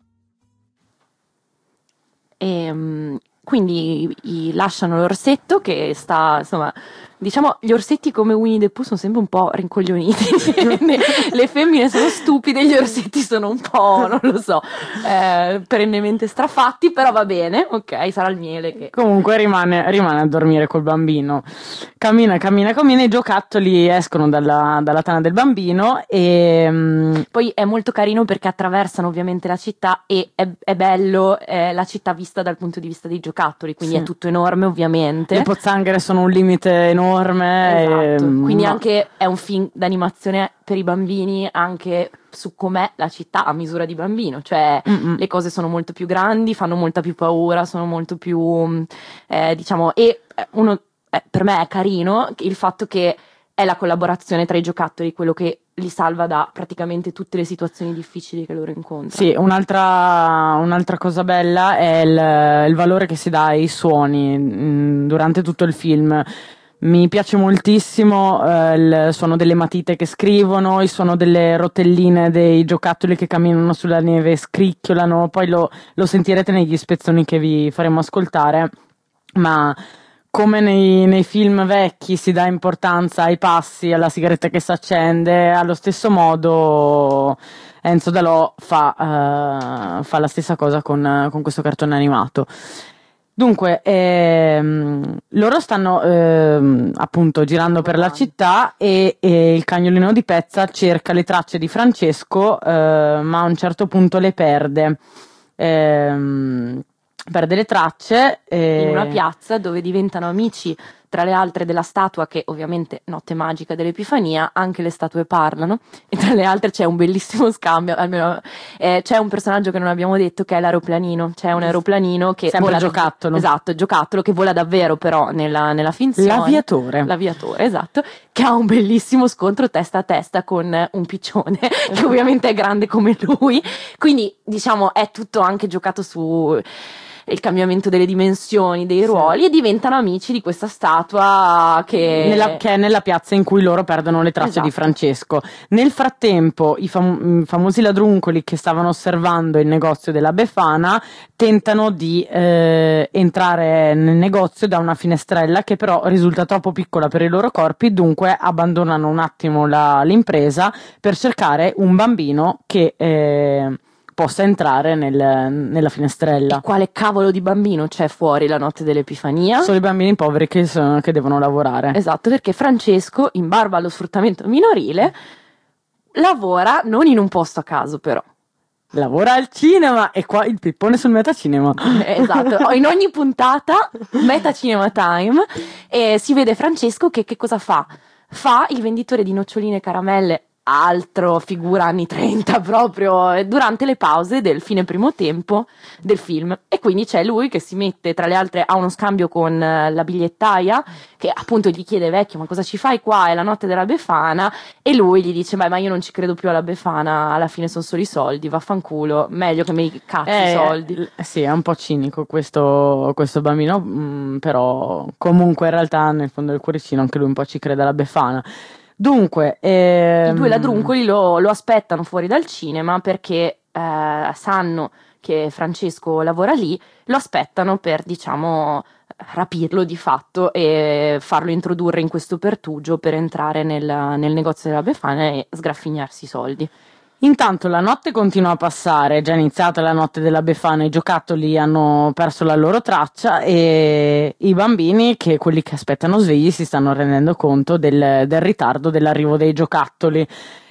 E, mm, quindi i- lasciano l'orsetto che sta, insomma, diciamo, gli orsetti come Winnie the Pooh sono sempre un po' rincoglioniti. Le femmine sono stupide, gli orsetti sono un po', non lo so, eh, perennemente strafatti, però va bene, ok, sarà il miele che... Comunque rimane, rimane a dormire col bambino. Cammina, cammina, cammina, i giocattoli escono dalla, dalla tana del bambino e... mm, Poi è molto carino perché attraversano ovviamente la città e è, è bello eh, la città vista dal punto di vista dei giocattoli, quindi Sì. è tutto enorme ovviamente. le pozzanghere sono un limite enorme. Esatto. e- Quindi ma- anche è un film d'animazione per i bambini anche su com'è la città a misura di bambino, cioè Mm-mm. le cose sono molto più grandi, fanno molta più paura, sono molto più mh, eh, diciamo, e eh, uno eh, per me è carino il fatto che è la collaborazione tra i giocattoli quello che li salva da praticamente tutte le situazioni difficili che loro incontrano. Sì, un'altra, un'altra cosa bella è il, il valore che si dà ai suoni mh, durante tutto il film. Mi piace moltissimo eh, il suono delle matite che scrivono, il suono delle rotelline dei giocattoli che camminano sulla neve e scricchiolano, poi lo, lo sentirete negli spezzoni che vi faremo ascoltare, ma come nei, nei film vecchi si dà importanza ai passi, alla sigaretta che si accende, allo stesso modo Enzo Dalò fa, eh, fa la stessa cosa con, con questo cartone animato. Dunque, ehm, loro stanno ehm, appunto girando per la città e, e il cagnolino di Pezza cerca le tracce di Francesco, eh, ma a un certo punto le perde. Ehm, perde le tracce. e- In una piazza dove diventano amici tra le altre della statua che ovviamente notte magica dell'Epifania, anche le statue parlano e tra le altre c'è un bellissimo scambio, almeno eh, c'è un personaggio che non abbiamo detto che è l'aeroplanino, c'è un aeroplanino che Sempre vola giocattolo. esatto, giocattolo che vola davvero però nella, nella finzione. L'aviatore. L'aviatore, esatto, che ha un bellissimo scontro testa a testa con un piccione che ovviamente è grande come lui, quindi diciamo è tutto anche giocato su il cambiamento delle dimensioni, dei ruoli e diventano amici di questa statua che, Nella, che è nella piazza in cui loro perdono le tracce Esatto. di Francesco. Nel frattempo, i fam- i famosi ladruncoli che stavano osservando il negozio della Befana tentano di eh, entrare nel negozio da una finestrella che però risulta troppo piccola per i loro corpi, dunque abbandonano un attimo la- l'impresa per cercare un bambino che eh, possa entrare nel- nella finestrella. quale cavolo di bambino c'è fuori la notte dell'Epifania? Sono i bambini poveri che, sono- che devono lavorare. Esatto, perché Francesco, in barba allo sfruttamento minorile, lavora non in un posto a caso però. Lavora al cinema e qua il pippone sul metacinema. Esatto, in ogni puntata Meta Cinema Time e si vede Francesco che che cosa fa? Fa il venditore di noccioline e caramelle, altro figura anni trenta proprio, eh, durante le pause del fine primo tempo del film e quindi c'è lui che si mette, tra le altre ha uno scambio con eh, la bigliettaia che appunto gli chiede vecchio ma cosa ci fai qua, è la notte della Befana e lui gli dice ma io non ci credo più alla Befana, alla fine sono solo i soldi, vaffanculo, meglio che mi cazzi i soldi. eh, sì, è un po' cinico questo, questo bambino, mm, però comunque in realtà nel fondo del cuoricino anche lui un po' ci crede alla Befana. Dunque, ehm, I due ladruncoli lo, lo aspettano fuori dal cinema perché eh, sanno che Francesco lavora lì, lo aspettano per, diciamo, rapirlo di fatto e farlo introdurre in questo pertugio per entrare nel, nel negozio della Befana e sgraffignarsi i soldi. Intanto la notte continua a passare, è già iniziata la notte della Befana, i giocattoli hanno perso la loro traccia e i bambini, che quelli che aspettano svegli, si stanno rendendo conto del, del ritardo dell'arrivo dei giocattoli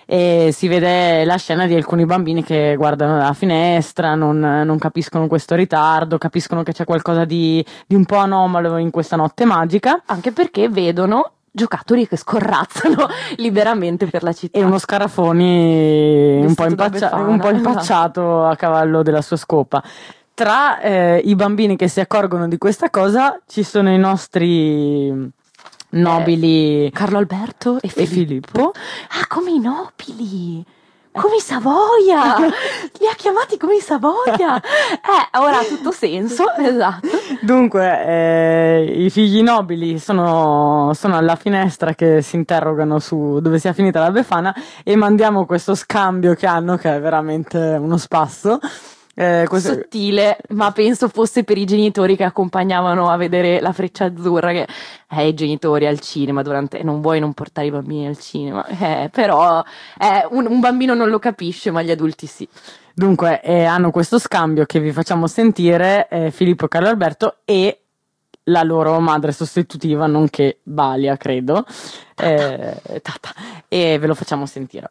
e si vede la scena di alcuni bambini che guardano dalla finestra, non, non capiscono questo ritardo, capiscono che c'è qualcosa di, di un po' anomalo in questa notte magica, anche perché vedono giocattoli che scorrazzano liberamente per la città e uno Scarafoni un po', Vestito da impaccia- Befana, un po' impacciato a cavallo della sua scopa. Tra eh, i bambini che si accorgono di questa cosa ci sono i nostri nobili eh, Carlo Alberto e Filippo. e Filippo. Ah, come i nobili! Come i Savoia! Li ha chiamati come i Savoia! Eh, ora ha tutto senso, esatto. Dunque, eh, i figli nobili sono, sono alla finestra che si interrogano su dove sia finita la Befana e mandiamo questo scambio che hanno, che è veramente uno spasso. Eh, questo... sottile, ma penso fosse per i genitori che accompagnavano a vedere La Freccia Azzurra, che eh, i genitori al cinema durante, non vuoi non portare i bambini al cinema, eh, però eh, un, un bambino non lo capisce, ma gli adulti sì. Dunque, eh, hanno questo scambio che vi facciamo sentire, eh, Filippo e Carlo Alberto e la loro madre sostitutiva, nonché Balia, credo, eh, tata, e ve lo facciamo sentire.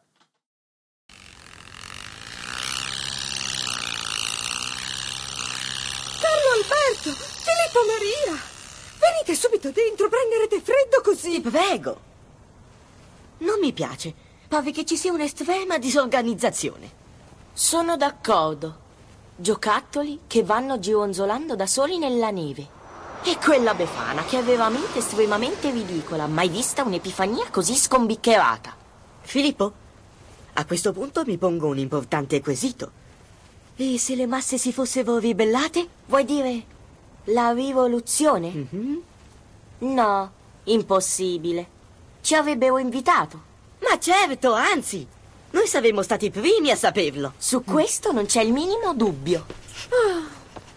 Alberto, Filippo Maria, venite subito dentro, prenderete freddo così. Ti prego. Non mi piace, pare che ci sia un'estrema disorganizzazione. Sono d'accordo. Giocattoli che vanno gironzolando da soli nella neve. E quella Befana che è veramente estremamente ridicola, mai vista un'epifania così scombiccherata. Filippo, a questo punto mi pongo un importante quesito. E se le masse si fossero ribellate? Vuoi dire la rivoluzione? Mm-hmm. No, impossibile. Ci avrebbero invitato. Ma certo, anzi, noi saremmo stati i primi a saperlo. Su questo non c'è il minimo dubbio. Ah.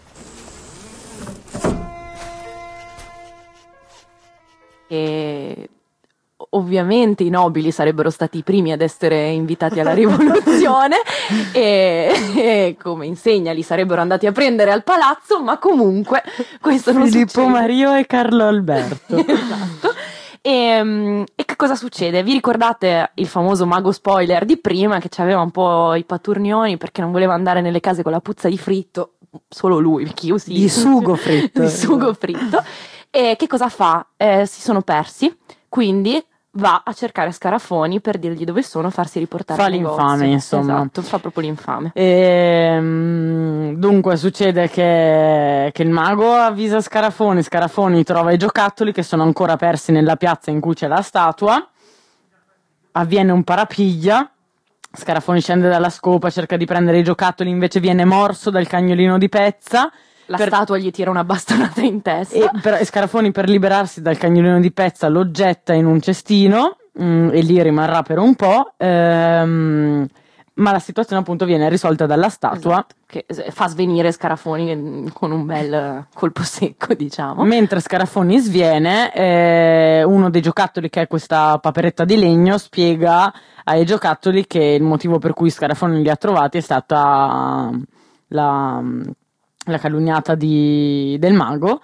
E ovviamente i nobili sarebbero stati i primi ad essere invitati alla rivoluzione e, e come insegna li sarebbero andati a prendere al palazzo, ma comunque questo non Filippo succede. Mario e Carlo Alberto. Esatto. E, e che cosa succede? Vi ricordate il famoso mago spoiler di prima che aveva un po' i paturnioni perché non voleva andare nelle case con la puzza di fritto? Solo lui, perché io sì. Di sugo fritto. Di sugo fritto. E che cosa fa? Eh, si sono persi, quindi va a cercare Scarafoni per dirgli dove sono, farsi riportare Fa al negozio. l'infame, insomma. Esatto, fa proprio l'infame. E, mm, dunque succede che, che il mago avvisa Scarafoni, Scarafoni trova i giocattoli che sono ancora persi nella piazza in cui c'è la statua, avviene un parapiglia, Scarafoni scende dalla scopa, cerca di prendere i giocattoli, invece viene morso dal cagnolino di Pezza. La per... statua gli tira una bastonata in testa. E, per, e Scarafoni, per liberarsi dal cagnolino di Pezza, lo getta in un cestino mh, e lì rimarrà per un po'. Ehm, ma la situazione appunto viene risolta dalla statua. Esatto, che fa svenire Scarafoni con un bel colpo secco, diciamo. Mentre Scarafoni sviene, eh, uno dei giocattoli, che è questa paperetta di legno, spiega ai giocattoli che il motivo per cui Scarafoni li ha trovati è stata la... la calunniata di, del mago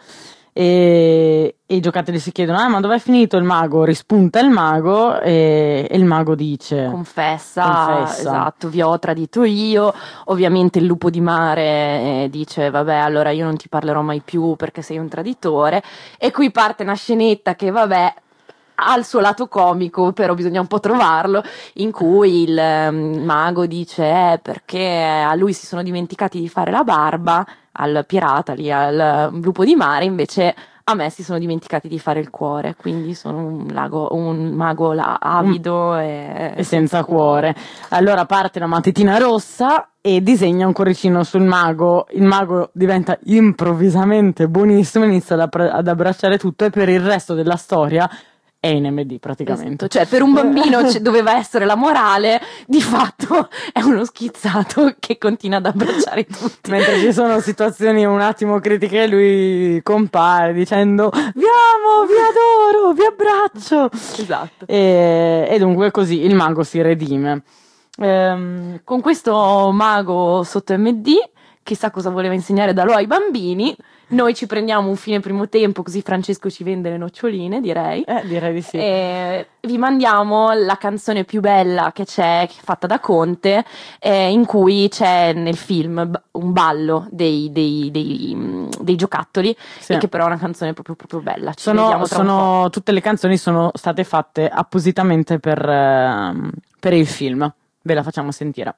e, e i giocattoli si chiedono ah ma dov'è finito il mago? Rispunta il mago e, e il mago dice confessa, confessa esatto, vi ho tradito io. Ovviamente il lupo di mare eh, dice vabbè allora io non ti parlerò mai più perché sei un traditore, e qui parte una scenetta che vabbè ha il suo lato comico, però bisogna un po' trovarlo, in cui il um, mago dice eh, perché a lui si sono dimenticati di fare la barba, al pirata lì, al um, lupo di mare, invece a me si sono dimenticati di fare il cuore, quindi sono un, lago, un mago là, avido mm. e, e senza cuore. Allora parte la matitina rossa e disegna un cuoricino sul mago, il mago diventa improvvisamente buonissimo, inizia ad, abbra- ad abbracciare tutto e per il resto della storia è in M D praticamente. Esatto. Cioè per un bambino c- doveva essere la morale, di fatto è uno schizzato che continua ad abbracciare tutti. Mentre ci sono situazioni un attimo critiche lui compare dicendo vi amo, vi adoro, vi abbraccio. Esatto. E, e dunque così il mago si redime. Ehm, con questo mago sotto M D, chissà cosa voleva insegnare da lui ai bambini, Noi ci prendiamo un fine primo tempo, così Francesco ci vende le noccioline, direi. Eh, direi di sì. E vi mandiamo la canzone più bella che c'è, fatta da Conte, eh, in cui c'è nel film b- un ballo dei, dei, dei, mh, dei giocattoli, Sì. e che però è una canzone proprio, proprio bella. Ci Sono, vediamo tra un po'. sono tutte le canzoni sono state fatte appositamente per, ehm, per il film. Ve la facciamo sentire.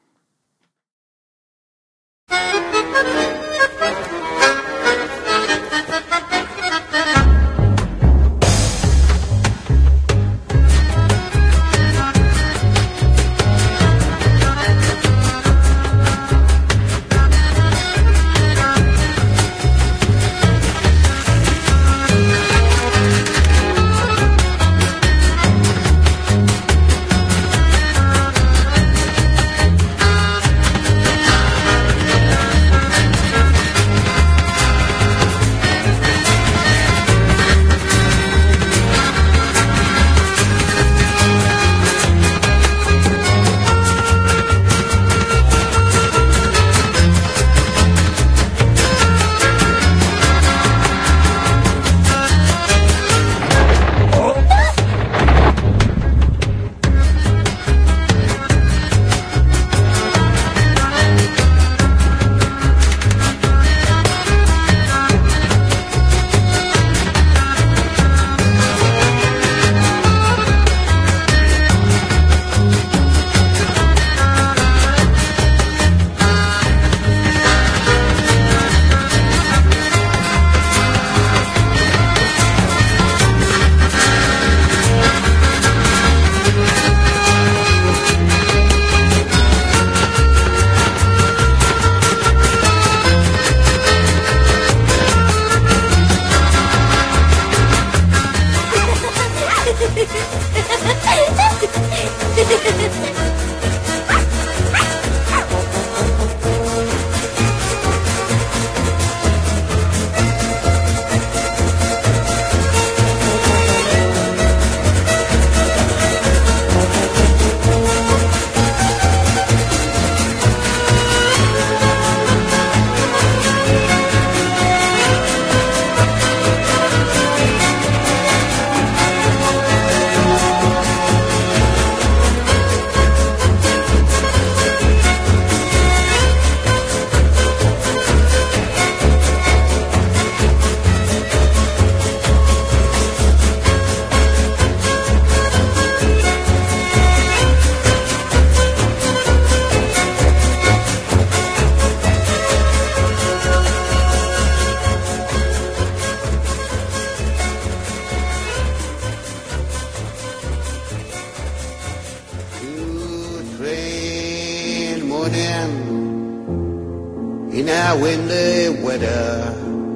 in our windy weather,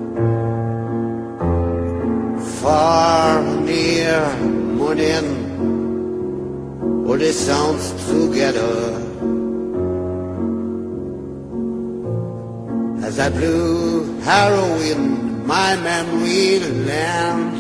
far and near, morning, all the sounds together. As I blew arrow in my memory land,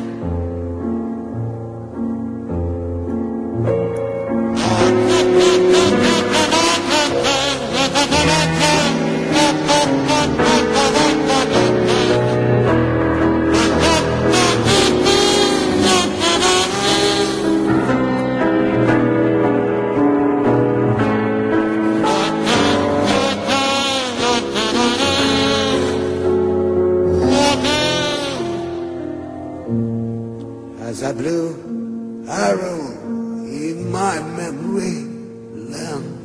as I blew arrow in my memory land.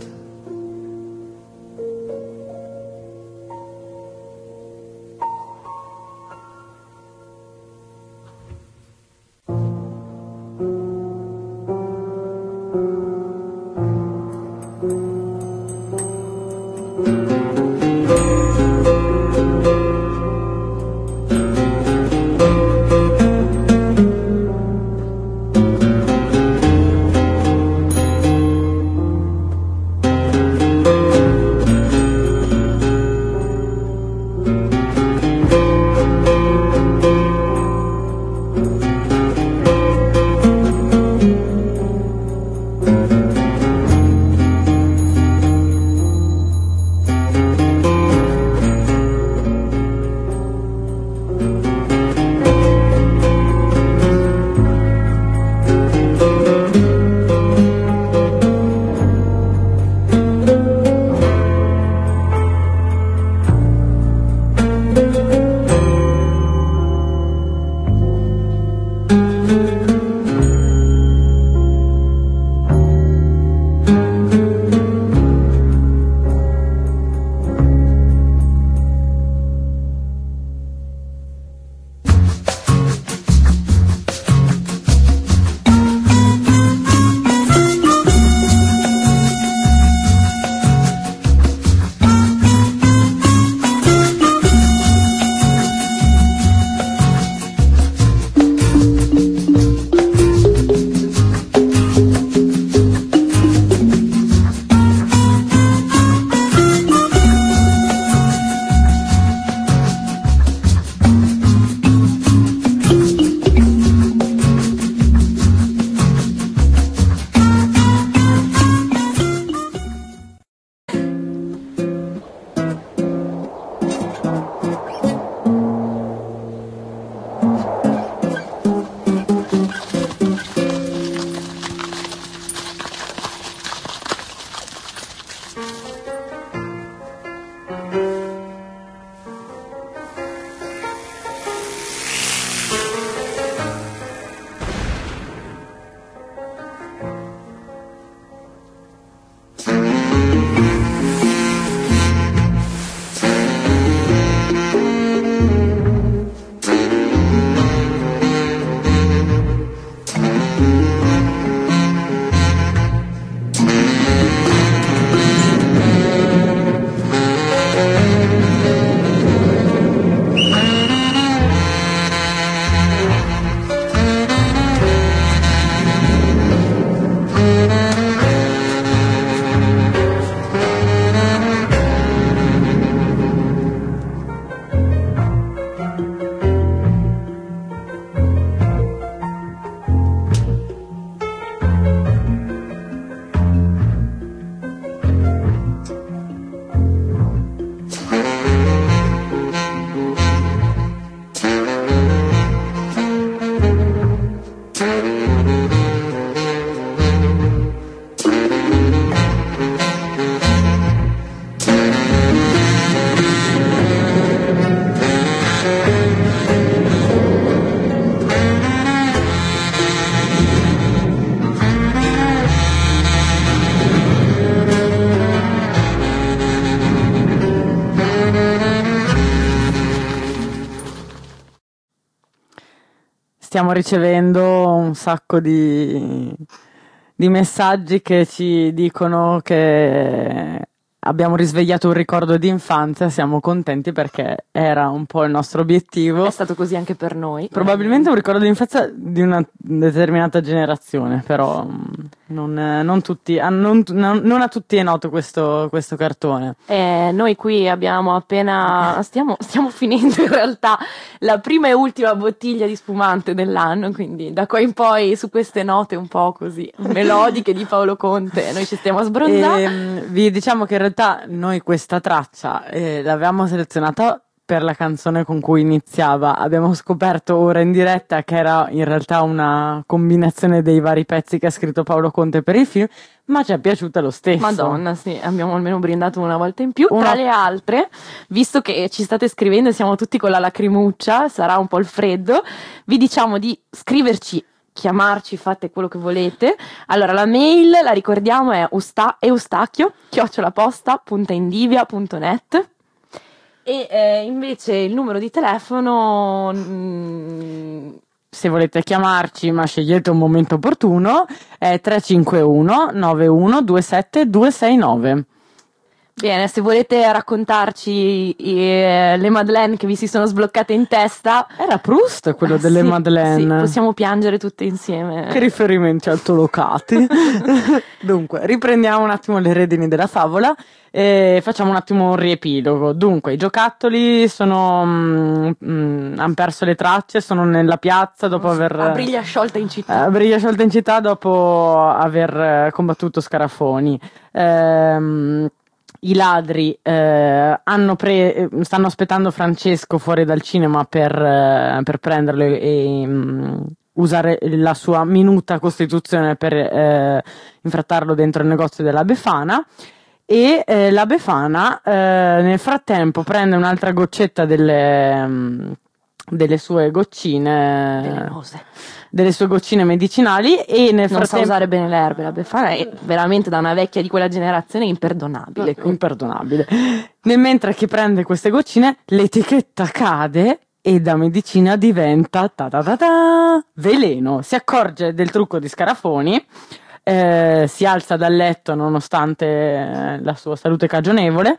stiamo ricevendo un sacco di, di messaggi che ci dicono che abbiamo risvegliato un ricordo di infanzia, siamo contenti perché era un po' il nostro obiettivo. È stato così anche per noi. Probabilmente un ricordo di infanzia di una determinata generazione, però non, non, tutti, non, non a tutti è noto questo, questo cartone. Eh, noi qui abbiamo appena, stiamo, stiamo finendo in realtà la prima e ultima bottiglia di spumante dell'anno, quindi da qua in poi su queste note un po' così melodiche di Paolo Conte noi ci stiamo a sbronzare. E, vi diciamo che in realtà noi questa traccia eh, l'avevamo selezionata per la canzone con cui iniziava. Abbiamo scoperto ora in diretta che era in realtà una combinazione dei vari pezzi che ha scritto Paolo Conte per il film, ma ci è piaciuta lo stesso. Madonna, sì, abbiamo almeno brindato una volta in più. Una... Tra le altre, visto che ci state scrivendo e siamo tutti con la lacrimuccia, sarà un po' il freddo, vi diciamo di scriverci, chiamarci, fate quello che volete. Allora la mail, la ricordiamo, è usta- eustachio chiocciolaposta punto indivia punto net e eh, invece il numero di telefono, mm, se volete chiamarci ma scegliete un momento opportuno, è tre cinque uno nove uno due sette due sei nove. Bene, se volete raccontarci eh, le Madeleine che vi si sono sbloccate in testa. Era Proust quello eh, delle sì, Madeleine. Sì, possiamo piangere tutte insieme. Che riferimenti altolocati. Dunque, riprendiamo un attimo le redini della favola e facciamo un attimo un riepilogo. Dunque, i giocattoli sono mm, mm, hanno perso le tracce, sono nella piazza dopo aver a briglia sciolta in città. A briglia sciolta in città dopo aver combattuto Scarafoni. Ehm I ladri eh, hanno pre- stanno aspettando Francesco fuori dal cinema per, eh, per prenderlo e um, usare la sua minuta costituzione per eh, infrattarlo dentro il negozio della Befana. E eh, la Befana eh, nel frattempo prende un'altra goccetta delle, um, delle sue goccine velenose. delle sue goccine medicinali e nel non frattempo sa usare bene le erbe. La Befana è veramente, da una vecchia di quella generazione, imperdonabile. imperdonabile nel mentre che prende queste goccine l'etichetta cade e da medicina diventa ta ta ta ta, veleno. Si accorge del trucco di Scarafoni, eh, si alza dal letto nonostante la sua salute cagionevole,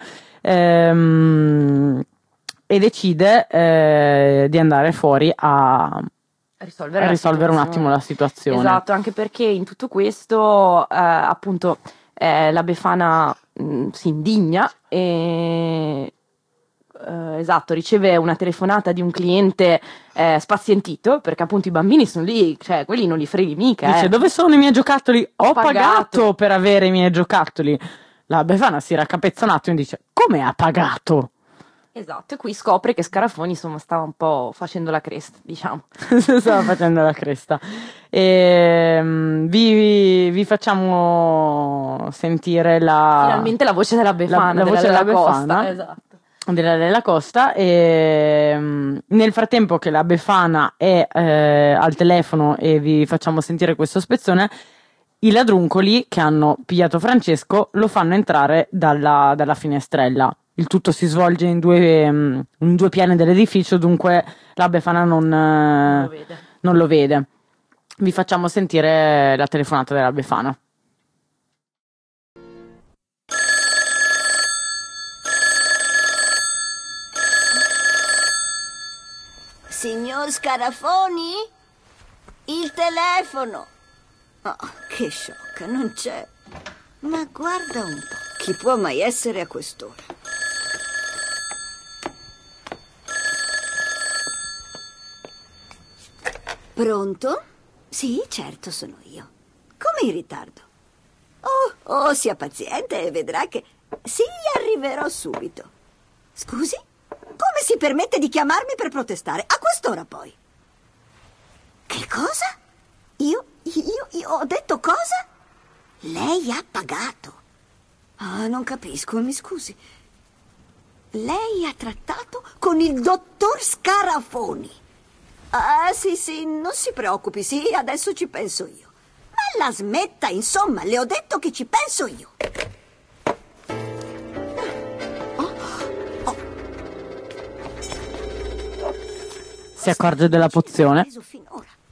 ehm, e decide eh, di andare fuori a risolvere, a risolvere un attimo la situazione. Esatto, anche perché in tutto questo eh, appunto eh, la Befana mh, si indigna e eh, esatto, riceve una telefonata di un cliente eh, spazientito, perché appunto i bambini sono lì, cioè quelli non li freghi mica. Dice: eh. dove sono i miei giocattoli? Ho Pagato. pagato per avere i miei giocattoli. La Befana si raccapezza un attimo e dice: come ha pagato? Esatto, e qui scopre che Scarafoni insomma stava un po' facendo la cresta, diciamo. Stava facendo la cresta. E, um, vi, vi facciamo sentire la... Finalmente la voce della Befana, la, la voce della, della della Befana, Costa, esatto. Della Lella Costa. E um, nel frattempo che la Befana è eh, al telefono e vi facciamo sentire questo spezzone, i ladruncoli che hanno pigliato Francesco lo fanno entrare dalla, dalla finestrella. Il tutto si svolge in due, in due piani dell'edificio, dunque la Befana non, non, lo vede. non lo vede. Vi facciamo sentire la telefonata della Befana. Signor Scarafoni? Il telefono. Oh, che sciocca, non c'è. Ma guarda un po', chi può mai essere a quest'ora? Pronto? Sì, certo, sono io. Come in ritardo? Oh, oh, sia paziente e vedrà che... Sì, arriverò subito. Scusi? Come si permette di chiamarmi per protestare? A quest'ora poi? Che cosa? Io, io, io ho detto cosa? Lei ha pagato. Ah, non capisco, mi scusi. Lei ha trattato con il dottor Scarafoni. Ah, sì, sì, non si preoccupi, sì, adesso ci penso io. Ma la smetta, insomma, le ho detto che ci penso io. Oh, oh. Si accorge della pozione.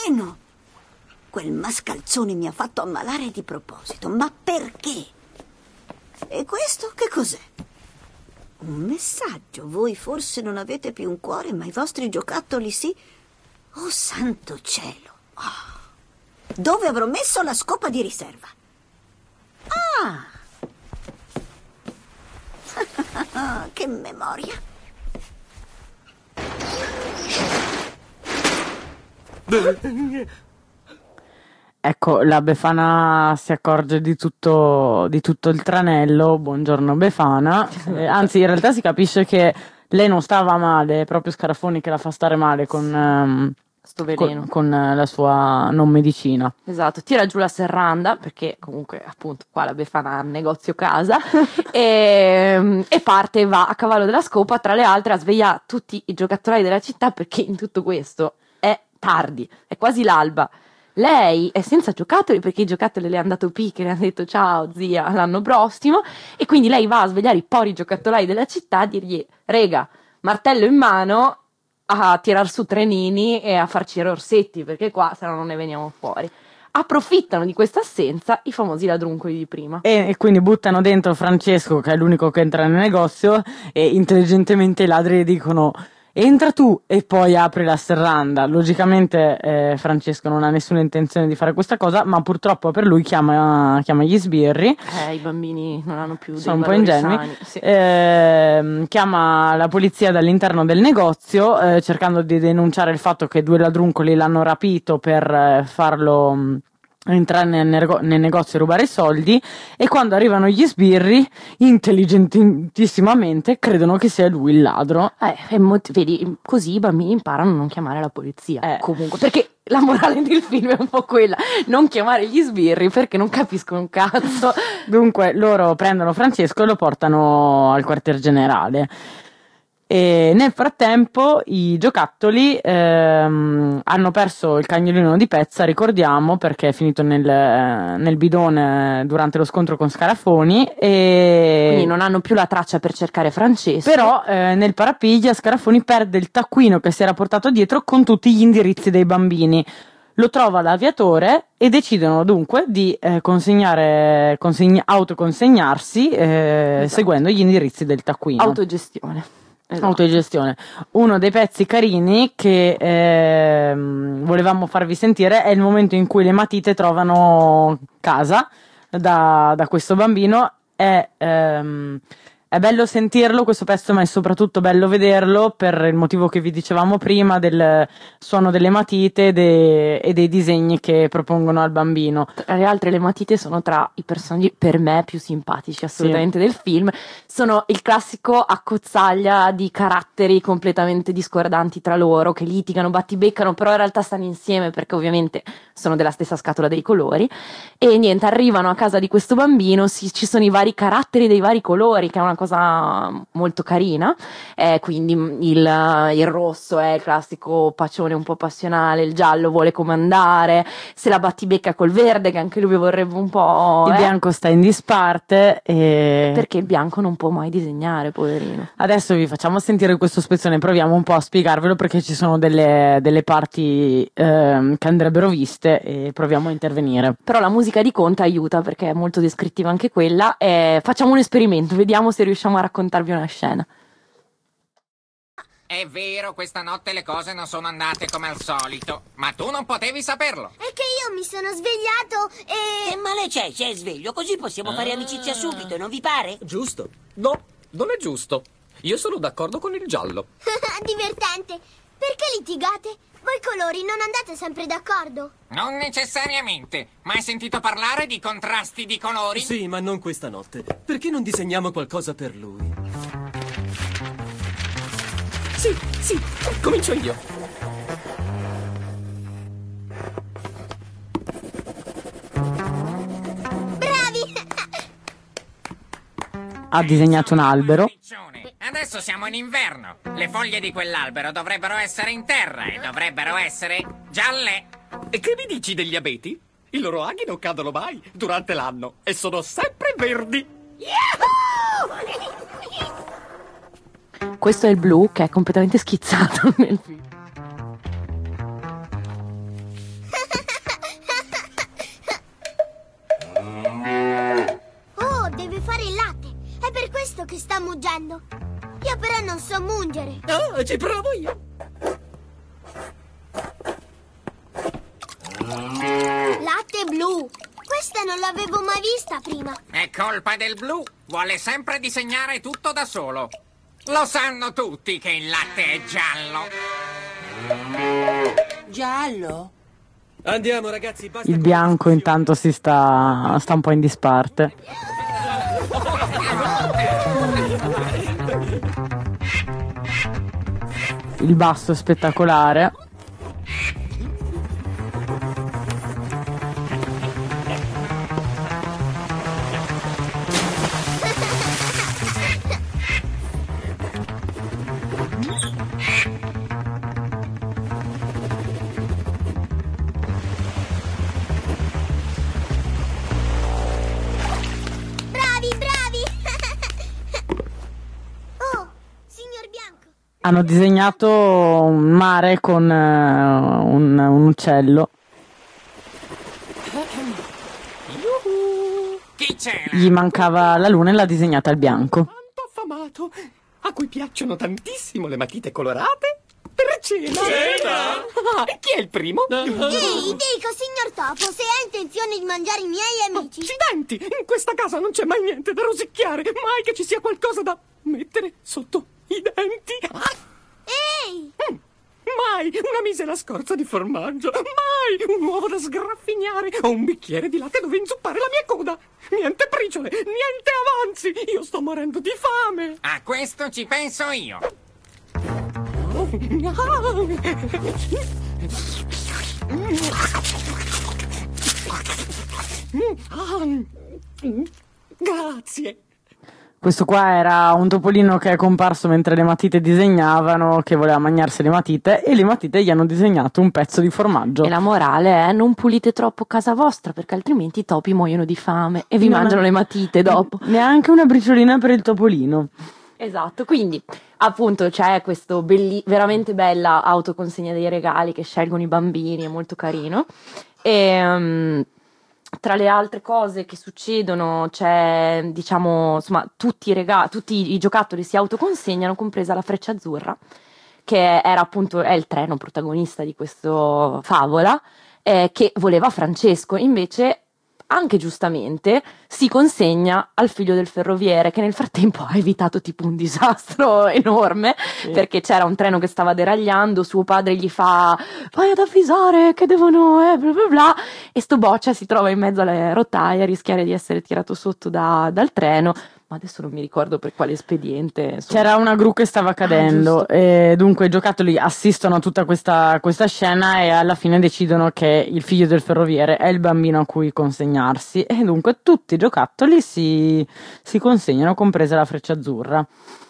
veleno. Quel mascalzone mi ha fatto ammalare di proposito. Ma perché? E questo che cos'è? Un messaggio. Voi forse non avete più un cuore, ma i vostri giocattoli sì. Oh, santo cielo. Oh. Dove avrò messo la scopa di riserva? Ah! Che memoria. Ecco, la Befana si accorge di tutto, di tutto il tranello. Buongiorno Befana. Eh, anzi, in realtà si capisce che lei non stava male, è proprio Scarafoni che la fa stare male con, um, sto veleno. con, con la sua non medicina. Esatto, tira giù la serranda, perché comunque appunto qua la Befana ha un negozio casa, e, e parte e va a cavallo della scopa, tra le altre a svegliare tutti i giocattolai della città, perché in tutto questo è tardi, è quasi l'alba. Lei è senza giocattoli perché i giocattoli le hanno dato picche, le hanno detto ciao zia l'anno prossimo, e quindi lei va a svegliare i pori giocattolai della città a dirgli rega, martello in mano, a tirar su trenini e a farci i orsetti, perché qua se no non ne veniamo fuori. Approfittano di questa assenza i famosi ladruncoli di prima. E, e quindi buttano dentro Francesco, che è l'unico che entra nel negozio, e intelligentemente i ladri gli dicono entra tu, e poi apri la serranda. Logicamente eh, Francesco non ha nessuna intenzione di fare questa cosa, ma purtroppo per lui chiama, chiama gli sbirri. Eh, i bambini non hanno più dei sono un po' valori ingenui. sani, sì. Eh, chiama la polizia dall'interno del negozio, eh, cercando di denunciare il fatto che due ladruncoli l'hanno rapito per eh, farlo mh, entrare nel, nego- nel negozio e rubare i soldi, e quando arrivano gli sbirri intelligentissimamente credono che sia lui il ladro. Eh, e mo- vedi, così i bambini imparano a non chiamare la polizia. Eh. Comunque, perché la morale del film è un po' quella, non chiamare gli sbirri perché non capiscono un cazzo. Dunque loro prendono Francesco e lo portano al quartier generale. E nel frattempo i giocattoli ehm, hanno perso il cagnolino di Pezza, ricordiamo, perché è finito nel, nel bidone durante lo scontro con Scarafoni, e quindi non hanno più la traccia per cercare Francesco. Però eh, nel parapiglia Scarafoni perde il taccuino che si era portato dietro con tutti gli indirizzi dei bambini. Lo trova l'aviatore e decidono dunque di eh, consegnare, consegna, autoconsegnarsi eh, esatto. seguendo gli indirizzi del taccuino. Autogestione. Esatto. Autogestione. Uno dei pezzi carini che ehm, volevamo farvi sentire è il momento in cui le matite trovano casa da, da questo bambino. È, ehm, è bello sentirlo questo pezzo, ma è soprattutto bello vederlo per il motivo che vi dicevamo prima del suono delle matite de, e dei disegni che propongono al bambino. Tra le altre, le matite sono tra i personaggi per me più simpatici assolutamente sì. del film. Sono il classico accozzaglia di caratteri completamente discordanti tra loro, che litigano, battibeccano, però in realtà stanno insieme perché ovviamente sono della stessa scatola dei colori. E niente, arrivano a casa di questo bambino, si, ci sono i vari caratteri dei vari colori, che è una cosa molto carina. Eh, quindi il, il rosso è il classico pacione un po' passionale, il giallo vuole comandare, se la battibecca col verde che anche lui vorrebbe un po'. Il eh. bianco sta in disparte e... perché il bianco non può mai disegnare, poverino. Adesso vi facciamo sentire questo spezzone, proviamo un po' a spiegarvelo perché ci sono delle, delle parti eh, che andrebbero viste e proviamo a intervenire. Però la musica di Conte aiuta perché è molto descrittiva anche quella, e facciamo un esperimento, vediamo se riusciamo a raccontarvi una scena. È vero, questa notte le cose non sono andate come al solito, ma tu non potevi saperlo. È che io mi sono svegliato e... Che male c'è? C'è sveglio, così possiamo ah. fare amicizia subito, non vi pare? Giusto. No, non è giusto. Io sono d'accordo con il giallo. Divertente. Perché litigate? Voi colori non andate sempre d'accordo? Non necessariamente. Ma hai sentito parlare di contrasti di colori? Sì, ma non questa notte. Perché non disegniamo qualcosa per lui? Sì, sì, comincio io. Bravi! Ha disegnato un albero. Adesso siamo in inverno. Le foglie di quell'albero dovrebbero essere in terra e dovrebbero essere gialle. E che mi dici degli abeti? I loro aghi non cadono mai durante l'anno e sono sempre verdi. Questo è il blu che è completamente schizzato nel film. detto che sta muggendo. Io però non so mungere. Oh, ci provo io. Latte blu. Questa non l'avevo mai vista prima. È colpa del blu. Vuole sempre disegnare tutto da solo. Lo sanno tutti che il latte è giallo. Giallo? Andiamo, ragazzi, basta. Il bianco intanto si sta, sta un po' in disparte. Il basso è spettacolare. Hanno disegnato un mare con uh, un, un uccello. Chi c'è? Gli mancava la luna e l'ha disegnata al bianco. Affamato, a cui piacciono tantissimo le matite colorate per cena. Cena? Ah, chi è il primo? Ehi, dico, signor Topo, se ha intenzione di mangiare i miei amici. Accidenti, in questa casa non c'è mai niente da rosicchiare, mai che ci sia qualcosa da mettere sotto i denti. Ah. Ehi! Mm. Mai una misera scorza di formaggio, mai un uovo da sgraffignare o un bicchiere di latte dove inzuppare la mia coda. Niente briciole, niente avanzi, io sto morendo di fame. A questo ci penso io. Grazie. Questo qua era un topolino che è comparso mentre le matite disegnavano, che voleva mangiarsi le matite, e le matite gli hanno disegnato un pezzo di formaggio. E la morale è: non pulite troppo casa vostra, perché altrimenti i topi muoiono di fame e vi Non mangiano ha- le matite dopo. Neanche una briciolina per il topolino. Esatto, quindi appunto c'è questo belli- veramente bella autoconsegna dei regali che scelgono i bambini, è molto carino. E um, tra le altre cose che succedono c'è, diciamo, insomma, tutti i regali, tutti i giocattoli si autoconsegnano, compresa la Freccia Azzurra, che era appunto è il treno protagonista di questa favola, eh, che voleva Francesco. Invece, anche giustamente, si consegna al figlio del ferroviere, che nel frattempo ha evitato tipo un disastro enorme, Sì. perché c'era un treno che stava deragliando, suo padre gli fa: vai ad avvisare che devono, eh, bla bla bla, e sto boccia si trova in mezzo alle rotaie a rischiare di essere tirato sotto da- dal treno, ma adesso non mi ricordo per quale espediente. insomma. C'era una gru che stava cadendo, giusto. e dunque i giocattoli assistono a tutta questa, questa scena e alla fine decidono che il figlio del ferroviere è il bambino a cui consegnarsi, e dunque tutti i giocattoli si, si consegnano, compresa la Freccia Azzurra.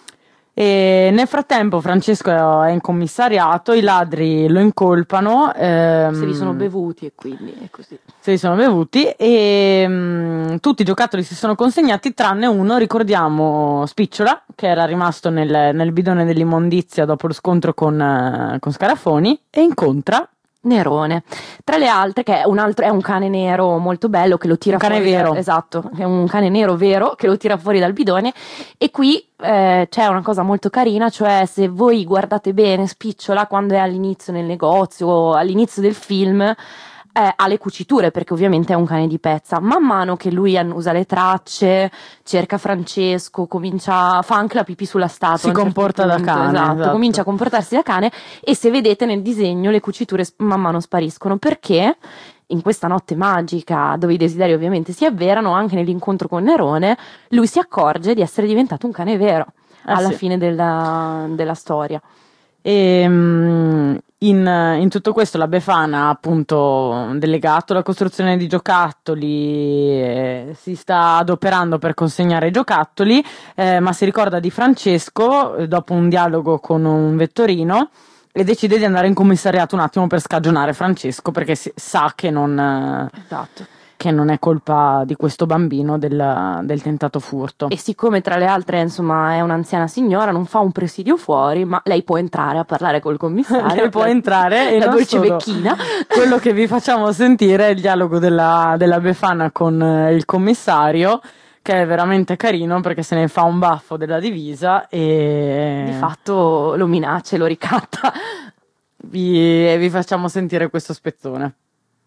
E nel frattempo Francesco è in commissariato, i ladri lo incolpano. ehm, Se li sono bevuti, e quindi è così. se li sono bevuti, e mm, tutti i giocattoli si sono consegnati tranne uno. Ricordiamo Spicciola, che era rimasto nel, nel bidone dell'immondizia dopo lo scontro con, eh, con Scarafoni, e incontra Nerone. Tra le altre, che è un altro, è un cane nero molto bello che lo tira Un cane fuori. vero. Esatto, è un cane nero vero che lo tira fuori dal bidone. E qui eh, c'è una cosa molto carina, cioè se voi guardate bene Spicciola quando è all'inizio nel negozio o all'inizio del film, eh, ha le cuciture, perché ovviamente è un cane di pezza. Man mano che lui annusa le tracce, cerca Francesco, comincia, fa anche la pipì sulla statua. Si a un certo comporta da punto, cane, esatto, esatto. comincia a comportarsi da cane, e se vedete nel disegno le cuciture s- man mano spariscono, perché in questa notte magica, dove i desideri ovviamente si avverano, anche nell'incontro con Nerone, lui si accorge di essere diventato un cane vero Ah, alla sì. fine della, della storia. E mm, in, in tutto questo la Befana ha appunto delegato la costruzione di giocattoli, eh, si sta adoperando per consegnare i giocattoli, eh, ma si ricorda di Francesco eh, dopo un dialogo con un vettorino, e decide di andare in commissariato un attimo per scagionare Francesco, perché si, sa che non, eh, Esatto. che non è colpa di questo bambino del, del tentato furto. E siccome tra le altre, insomma, è un'anziana signora, non fa un presidio fuori, ma lei può entrare a parlare col commissario. Lei può entrare, e la non dolce solo. vecchina. Quello che vi facciamo sentire è il dialogo della, della Befana con eh, il commissario, che è veramente carino perché se ne fa un baffo della divisa e di fatto lo minaccia e lo ricatta. Vi, vi facciamo sentire questo spezzone.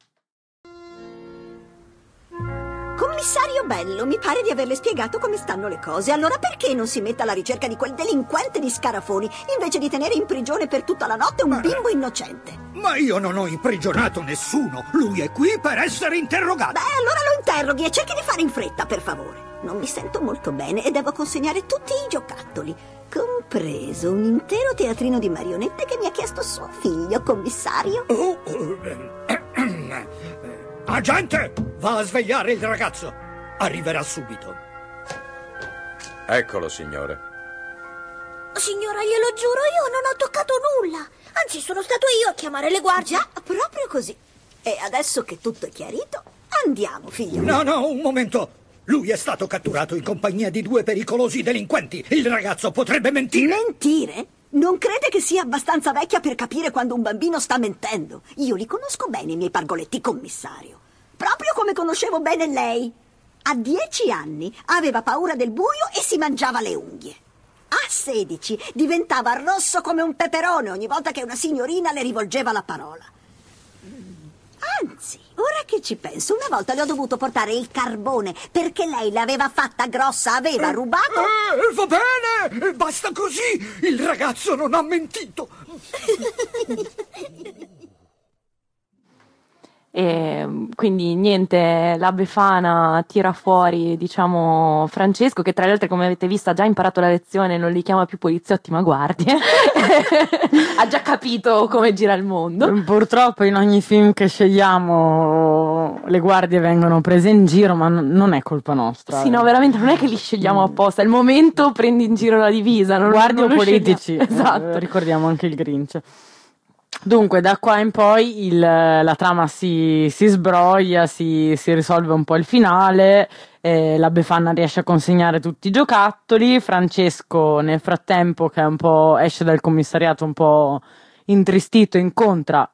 Commissario Bello, mi pare di averle spiegato come stanno le cose. Allora perché non si mette alla ricerca di quel delinquente di Scarafoni invece di tenere in prigione per tutta la notte un bimbo innocente? Ma io non ho imprigionato nessuno. Lui è qui per essere interrogato. Beh, allora lo interroghi e cerchi di fare in fretta, per favore. Non mi sento molto bene e devo consegnare tutti i giocattoli, compreso un intero teatrino di marionette che mi ha chiesto suo figlio, commissario. Oh, oh, eh, Agente, va a svegliare il ragazzo. Arriverà subito. Eccolo, signore. Signora, glielo giuro, io non ho toccato nulla. Anzi, sono stato io a chiamare le guardie. Già, proprio così. E adesso che tutto è chiarito, andiamo, figlio. No, no, un momento. Lui è stato catturato in compagnia di due pericolosi delinquenti. Il ragazzo potrebbe mentire. Mentire? Non crede che sia abbastanza vecchia per capire quando un bambino sta mentendo? Io li conosco bene, i miei pargoletti, commissario. Proprio come conoscevo bene lei. A dieci anni aveva paura del buio e si mangiava le unghie. A sedici diventava rosso come un peperone ogni volta che una signorina le rivolgeva la parola. Anzi, ora che ci penso, una volta le ho dovuto portare il carbone perché lei l'aveva fatta grossa, aveva rubato... Eh, va bene, basta così, il ragazzo non ha mentito. E quindi niente, la Befana tira fuori, diciamo, Francesco, che tra le altre, come avete visto, ha già imparato la lezione, non li chiama più poliziotti ma guardie. Ha già capito come gira il mondo. Purtroppo in ogni film che scegliamo le guardie vengono prese in giro, ma n- non è colpa nostra. Sì, no, veramente non è che li scegliamo apposta, il momento prendi in giro la divisa. Non, Guardie non o lo politici, esatto. eh, ricordiamo anche il Grinch. Dunque, da qua in poi il, la trama si, si sbroglia, si, si risolve un po' il finale, eh, la Befana riesce a consegnare tutti i giocattoli, Francesco nel frattempo, che è un po' esce dal commissariato un po' intristito, incontra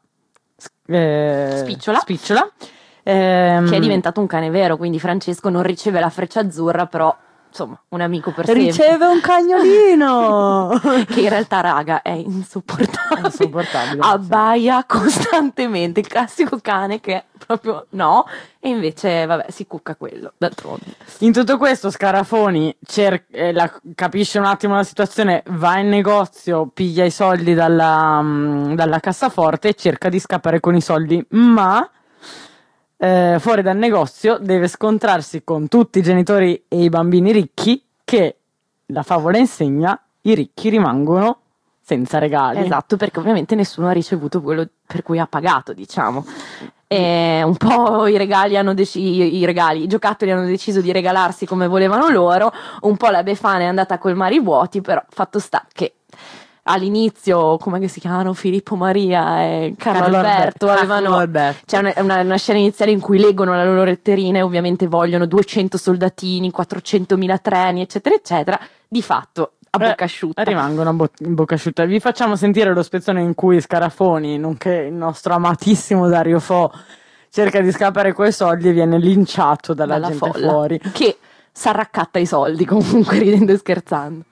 eh, Spicciola, Spicciola ehm, che è diventato un cane vero, quindi Francesco non riceve la freccia azzurra, però insomma, un amico per sempre. Riceve un cagnolino! Che in realtà, raga, è insopportabile. insopportabile Abbaia costantemente, il classico cane che proprio no, e invece, vabbè, si cucca quello, d'altronde. In tutto questo Scarafoni cer- eh, la, capisce un attimo la situazione, va in negozio, piglia i soldi dalla, mh, dalla cassaforte e cerca di scappare con i soldi, ma... Eh, fuori dal negozio deve scontrarsi con tutti i genitori e i bambini ricchi che, la favola insegna, i ricchi rimangono senza regali. Esatto, perché ovviamente nessuno ha ricevuto quello per cui ha pagato, diciamo. E un po' i regali hanno deciso, i regali, i giocattoli hanno deciso di regalarsi come volevano loro, un po' la Befana è andata a colmare i vuoti, però fatto sta che all'inizio, come si chiamano, Filippo Maria e Carlo, Carlo Alberto, Alberto avevano, Alberto. c'è una, una, una scena iniziale in cui leggono la loro letterina e ovviamente vogliono duecento soldatini, quattrocentomila treni, eccetera, eccetera. Di fatto, a bocca asciutta. Eh, rimangono a bo- in bocca asciutta. Vi facciamo sentire lo spezzone in cui Scarafoni, nonché il nostro amatissimo Dario Fo, cerca di scappare coi soldi e viene linciato dalla, Dalla gente folla, fuori. che s'arraccatta i soldi, comunque, ridendo e scherzando.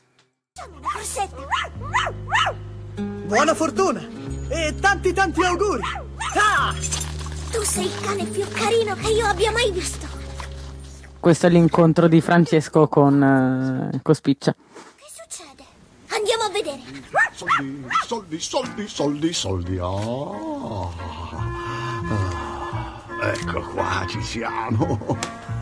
Buona fortuna e tanti tanti auguri. Ah! Tu sei il cane più carino che io abbia mai visto. Questo è l'incontro di Francesco con, uh, con Spiccia. Che succede? Andiamo a vedere. Soldi, soldi, soldi, soldi, soldi. Oh. Ah, ecco qua, ci siamo.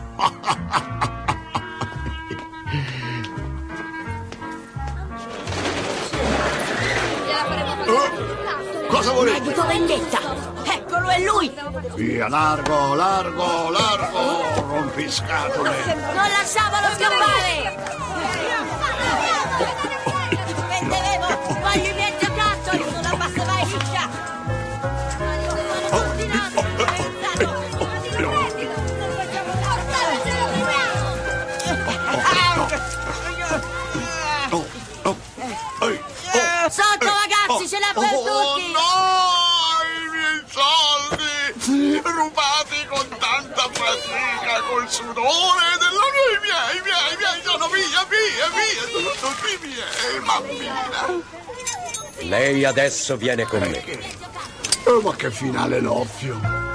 Oh, cosa volete? Medico vendetta! Eccolo, è lui! Via, largo, largo, largo, rompiscatole. Non lasciamolo scappare! Vendevo, voglio i miei giocattoli, non abbassa mai liscia! Sotto, ragazzi, ce l'ha per tutti! Oh no, i miei soldi! Rubati con tanta fatica col sudore della miei, miei, miei, miei, sono via, via, via, sono tutti miei, mammina. Lei adesso viene con me. Oh, ma che finale l'offio.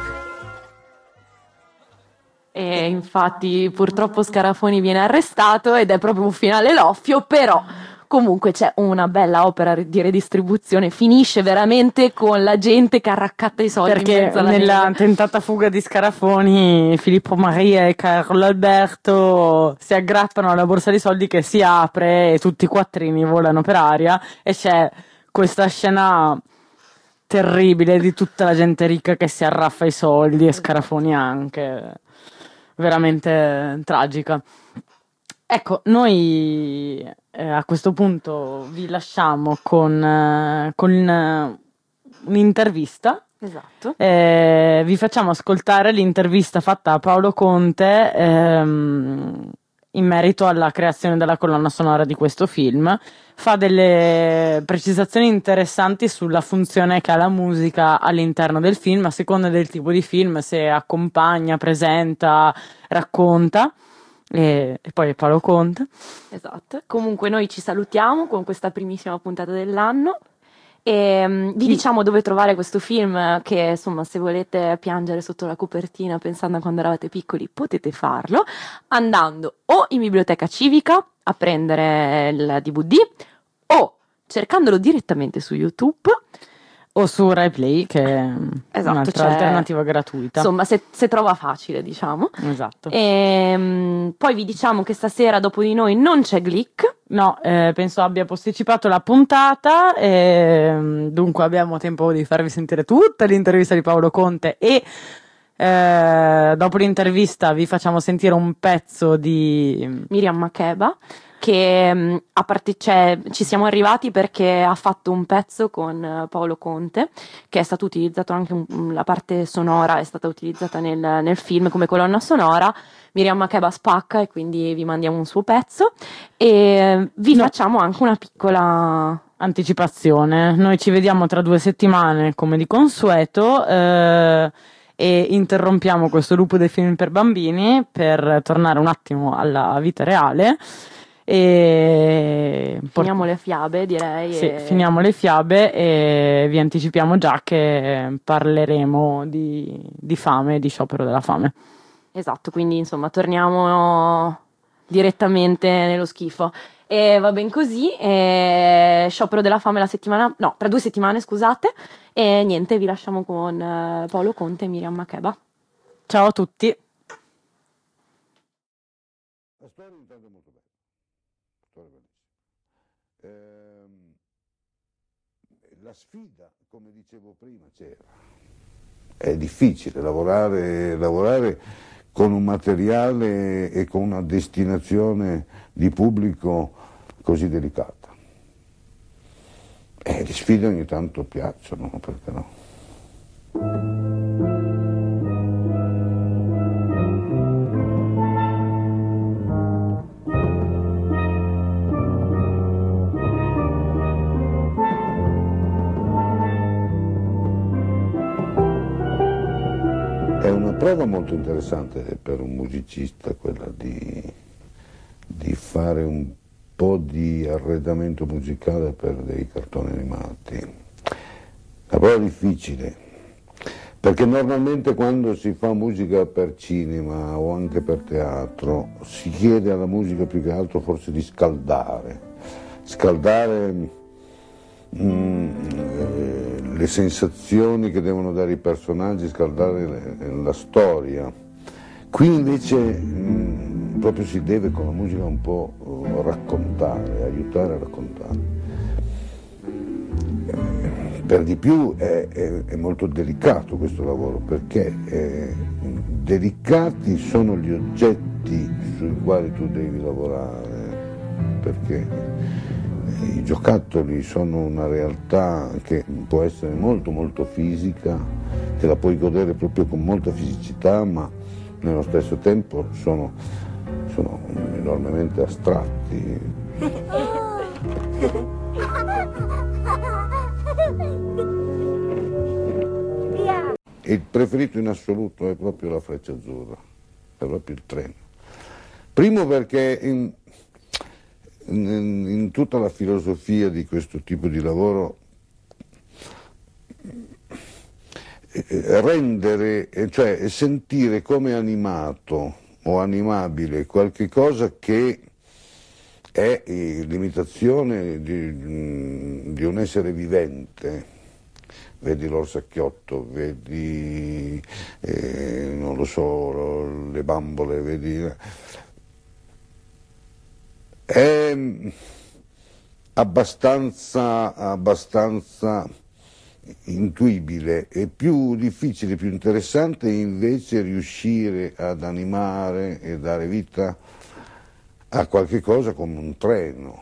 E infatti purtroppo Scarafoni viene arrestato ed è proprio un finale l'offio, però comunque c'è una bella opera di redistribuzione, finisce veramente con la gente che raccatta i soldi in Perché mezzo alla nella neve. tentata fuga di Scarafoni Filippo Maria e Carlo Alberto si aggrappano alla borsa di soldi che si apre e tutti i quattrini volano per aria e c'è questa scena terribile di tutta la gente ricca che si arraffa i soldi e Scarafoni anche, veramente tragica. Ecco, noi eh, a questo punto vi lasciamo con, eh, con eh, un'intervista. Esatto. Eh, vi facciamo ascoltare l'intervista fatta a Paolo Conte ehm, in merito alla creazione della colonna sonora di questo film. Fa delle precisazioni interessanti sulla funzione che ha la musica all'interno del film, a seconda del tipo di film, se accompagna, presenta, racconta. E, e poi Paolo Conte. Esatto. Comunque noi ci salutiamo con questa primissima puntata dell'anno e um, vi diciamo dove trovare questo film, che insomma se volete piangere sotto la copertina pensando a quando eravate piccoli potete farlo andando o in biblioteca civica a prendere il D V D o cercandolo direttamente su YouTube o su RaiPlay, che è esatto, un'altra cioè, alternativa gratuita. Insomma, se, se trova facile, diciamo. Esatto. E, um, poi vi diciamo che stasera dopo di noi non c'è Glick. No, eh, penso abbia posticipato la puntata, e, dunque abbiamo tempo di farvi sentire tutta l'intervista di Paolo Conte e eh, dopo l'intervista vi facciamo sentire un pezzo di Miriam Makeba, che a parte, cioè, ci siamo arrivati perché ha fatto un pezzo con Paolo Conte che è stato utilizzato anche un, la parte sonora è stata utilizzata nel, nel film come colonna sonora. Miriam Makeba spacca e quindi vi mandiamo un suo pezzo e vi no. facciamo anche una piccola anticipazione. Noi ci vediamo tra due settimane come di consueto eh, e interrompiamo questo loop dei film per bambini per tornare un attimo alla vita reale. E finiamo le fiabe, direi. Sì, e... finiamo le fiabe e vi anticipiamo già che parleremo di, di fame, di sciopero della fame. Esatto, quindi insomma torniamo direttamente nello schifo. E va ben così, e sciopero della fame la settimana, no, tra due settimane, scusate. E niente, vi lasciamo con Paolo Conte e Miriam Makeba. Ciao a tutti. La storia intanto è molto bella. Ehm, la sfida, come dicevo prima, c'era. È difficile lavorare, lavorare con un materiale e con una destinazione di pubblico così delicata. E le sfide ogni tanto piacciono, perché no? È una prova molto interessante per un musicista quella di, di fare un po' di arredamento musicale per dei cartoni animati. Una prova difficile, perché normalmente quando si fa musica per cinema o anche per teatro si chiede alla musica più che altro forse di scaldare, scaldare Mm, eh, le sensazioni che devono dare i personaggi, scaldare le, la storia. Qui invece mm, proprio si deve con la musica un po' uh, raccontare, aiutare a raccontare. Eh, per di più è, è, è molto delicato questo lavoro, perché eh, delicati sono gli oggetti sui quali tu devi lavorare, perché i giocattoli sono una realtà che può essere molto molto fisica, te la puoi godere proprio con molta fisicità, ma nello stesso tempo sono, sono enormemente astratti. Il preferito in assoluto è proprio La Freccia Azzurra. è proprio il treno. Primo perché in, in, in tutta la filosofia di questo tipo di lavoro rendere, cioè sentire come animato o animabile qualche cosa che è l'imitazione di, di un essere vivente, vedi l'orsacchiotto, vedi eh, non lo so, le bambole, vedi, è abbastanza abbastanza intuibile. È più difficile, più interessante invece riuscire ad animare e dare vita a qualche cosa come un treno.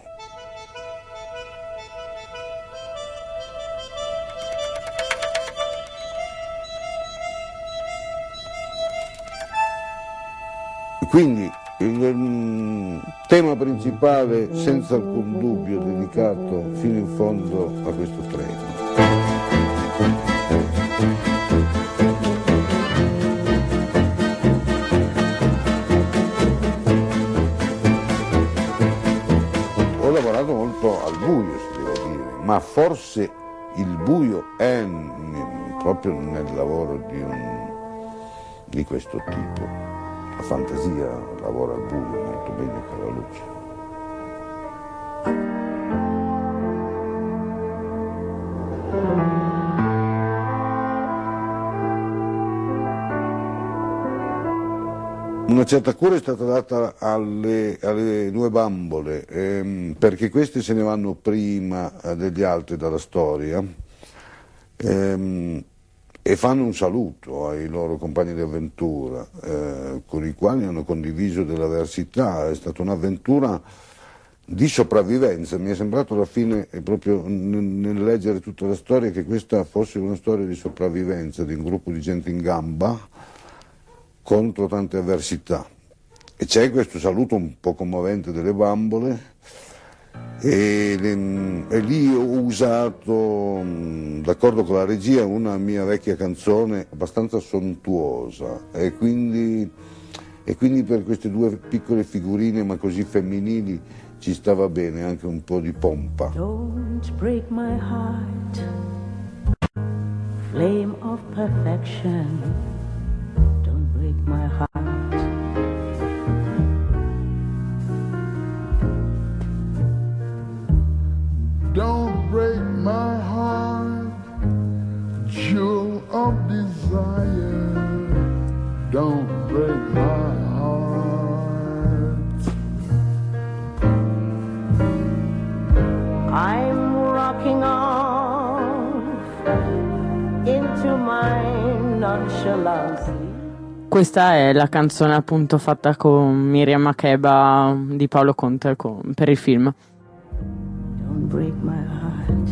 Quindi il tema principale senza alcun dubbio dedicato fino in fondo a questo treno. Ho lavorato molto al buio, si deve dire, ma forse il buio è n- proprio nel lavoro di, un, di questo tipo. La fantasia lavora al buio molto meglio che alla luce. Una certa cura è stata data alle, alle due bambole, ehm, perché queste se ne vanno prima degli altri dalla storia ehm, e fanno un saluto ai loro compagni di avventura, eh, con i quali hanno condiviso dell'avversità. È stata un'avventura di sopravvivenza. Mi è sembrato alla fine, proprio nel leggere tutta la storia, che questa fosse una storia di sopravvivenza di un gruppo di gente in gamba contro tante avversità. E c'è questo saluto un po' commovente delle bambole, e, le, e lì ho usato, d'accordo con la regia, una mia vecchia canzone abbastanza sontuosa, e quindi, e quindi per queste due piccole figurine, ma così femminili, ci stava bene anche un po' di pompa. Don't break my heart, flame of perfection. Don't break my heart. Don't break my heart, jewel of desire. Don't break my heart. I'm rocking off into my nonchalance. Questa è la canzone appunto fatta con Miriam Makeba di Paolo Conte con, per il film. Don't break my heart,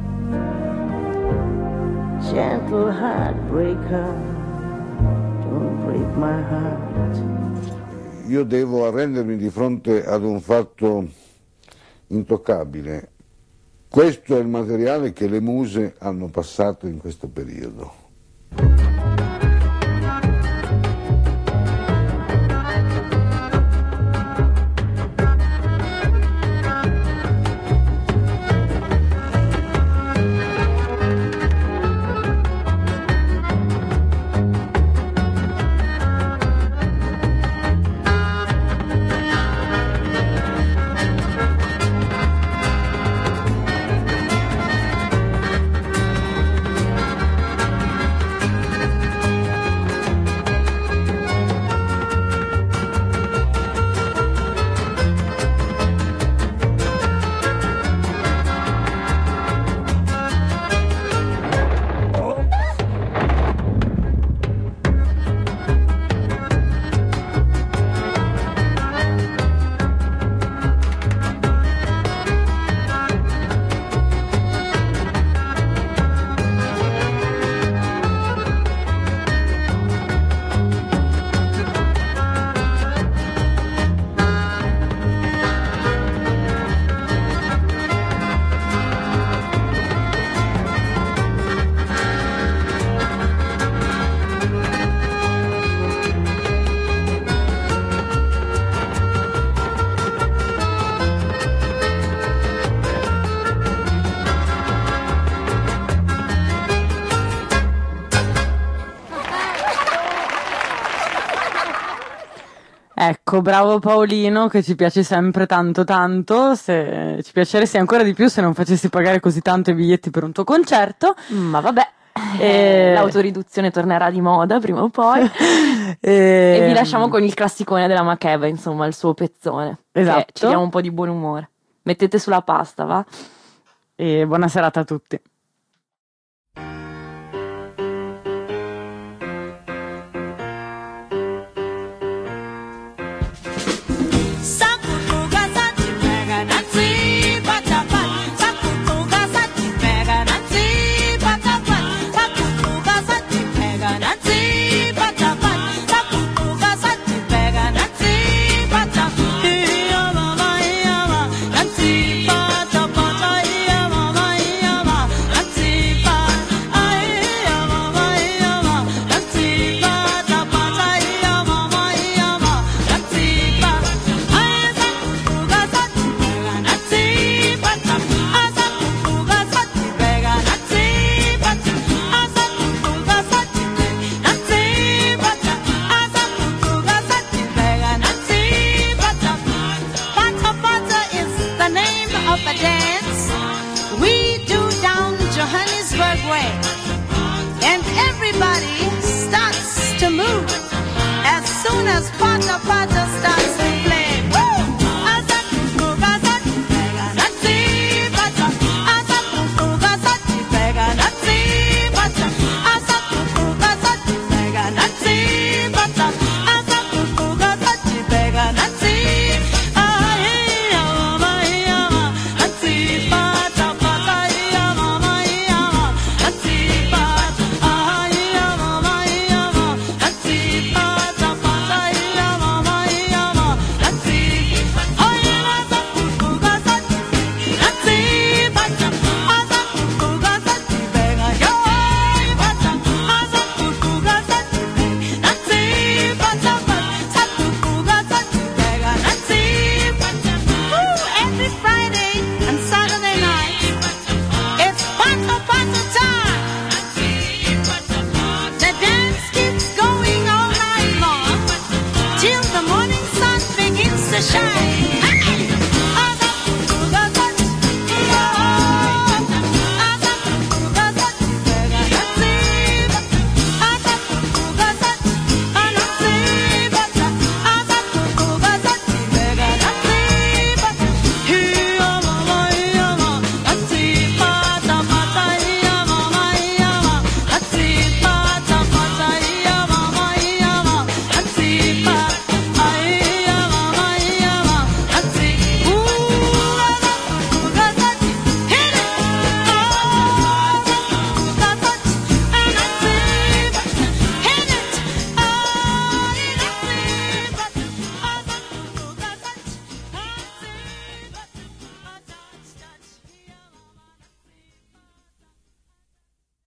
gentle heartbreaker. Don't break my heart. Io devo arrendermi di fronte ad un fatto intoccabile. Questo è il materiale che le muse hanno passato in questo periodo. Ecco, bravo Paolino, che ci piace sempre tanto tanto, se, ci piaceresti ancora di più se non facessi pagare così tanto i biglietti per un tuo concerto. Ma vabbè, E- eh, l'autoriduzione tornerà di moda prima o poi. E, E vi lasciamo con il classicone della Makeba, insomma, il suo pezzone. Esatto. Che ci diamo un po' di buon umore. Mettete sulla pasta, va? E buona serata a tutti. Everybody starts to move as soon as Pata Pata starts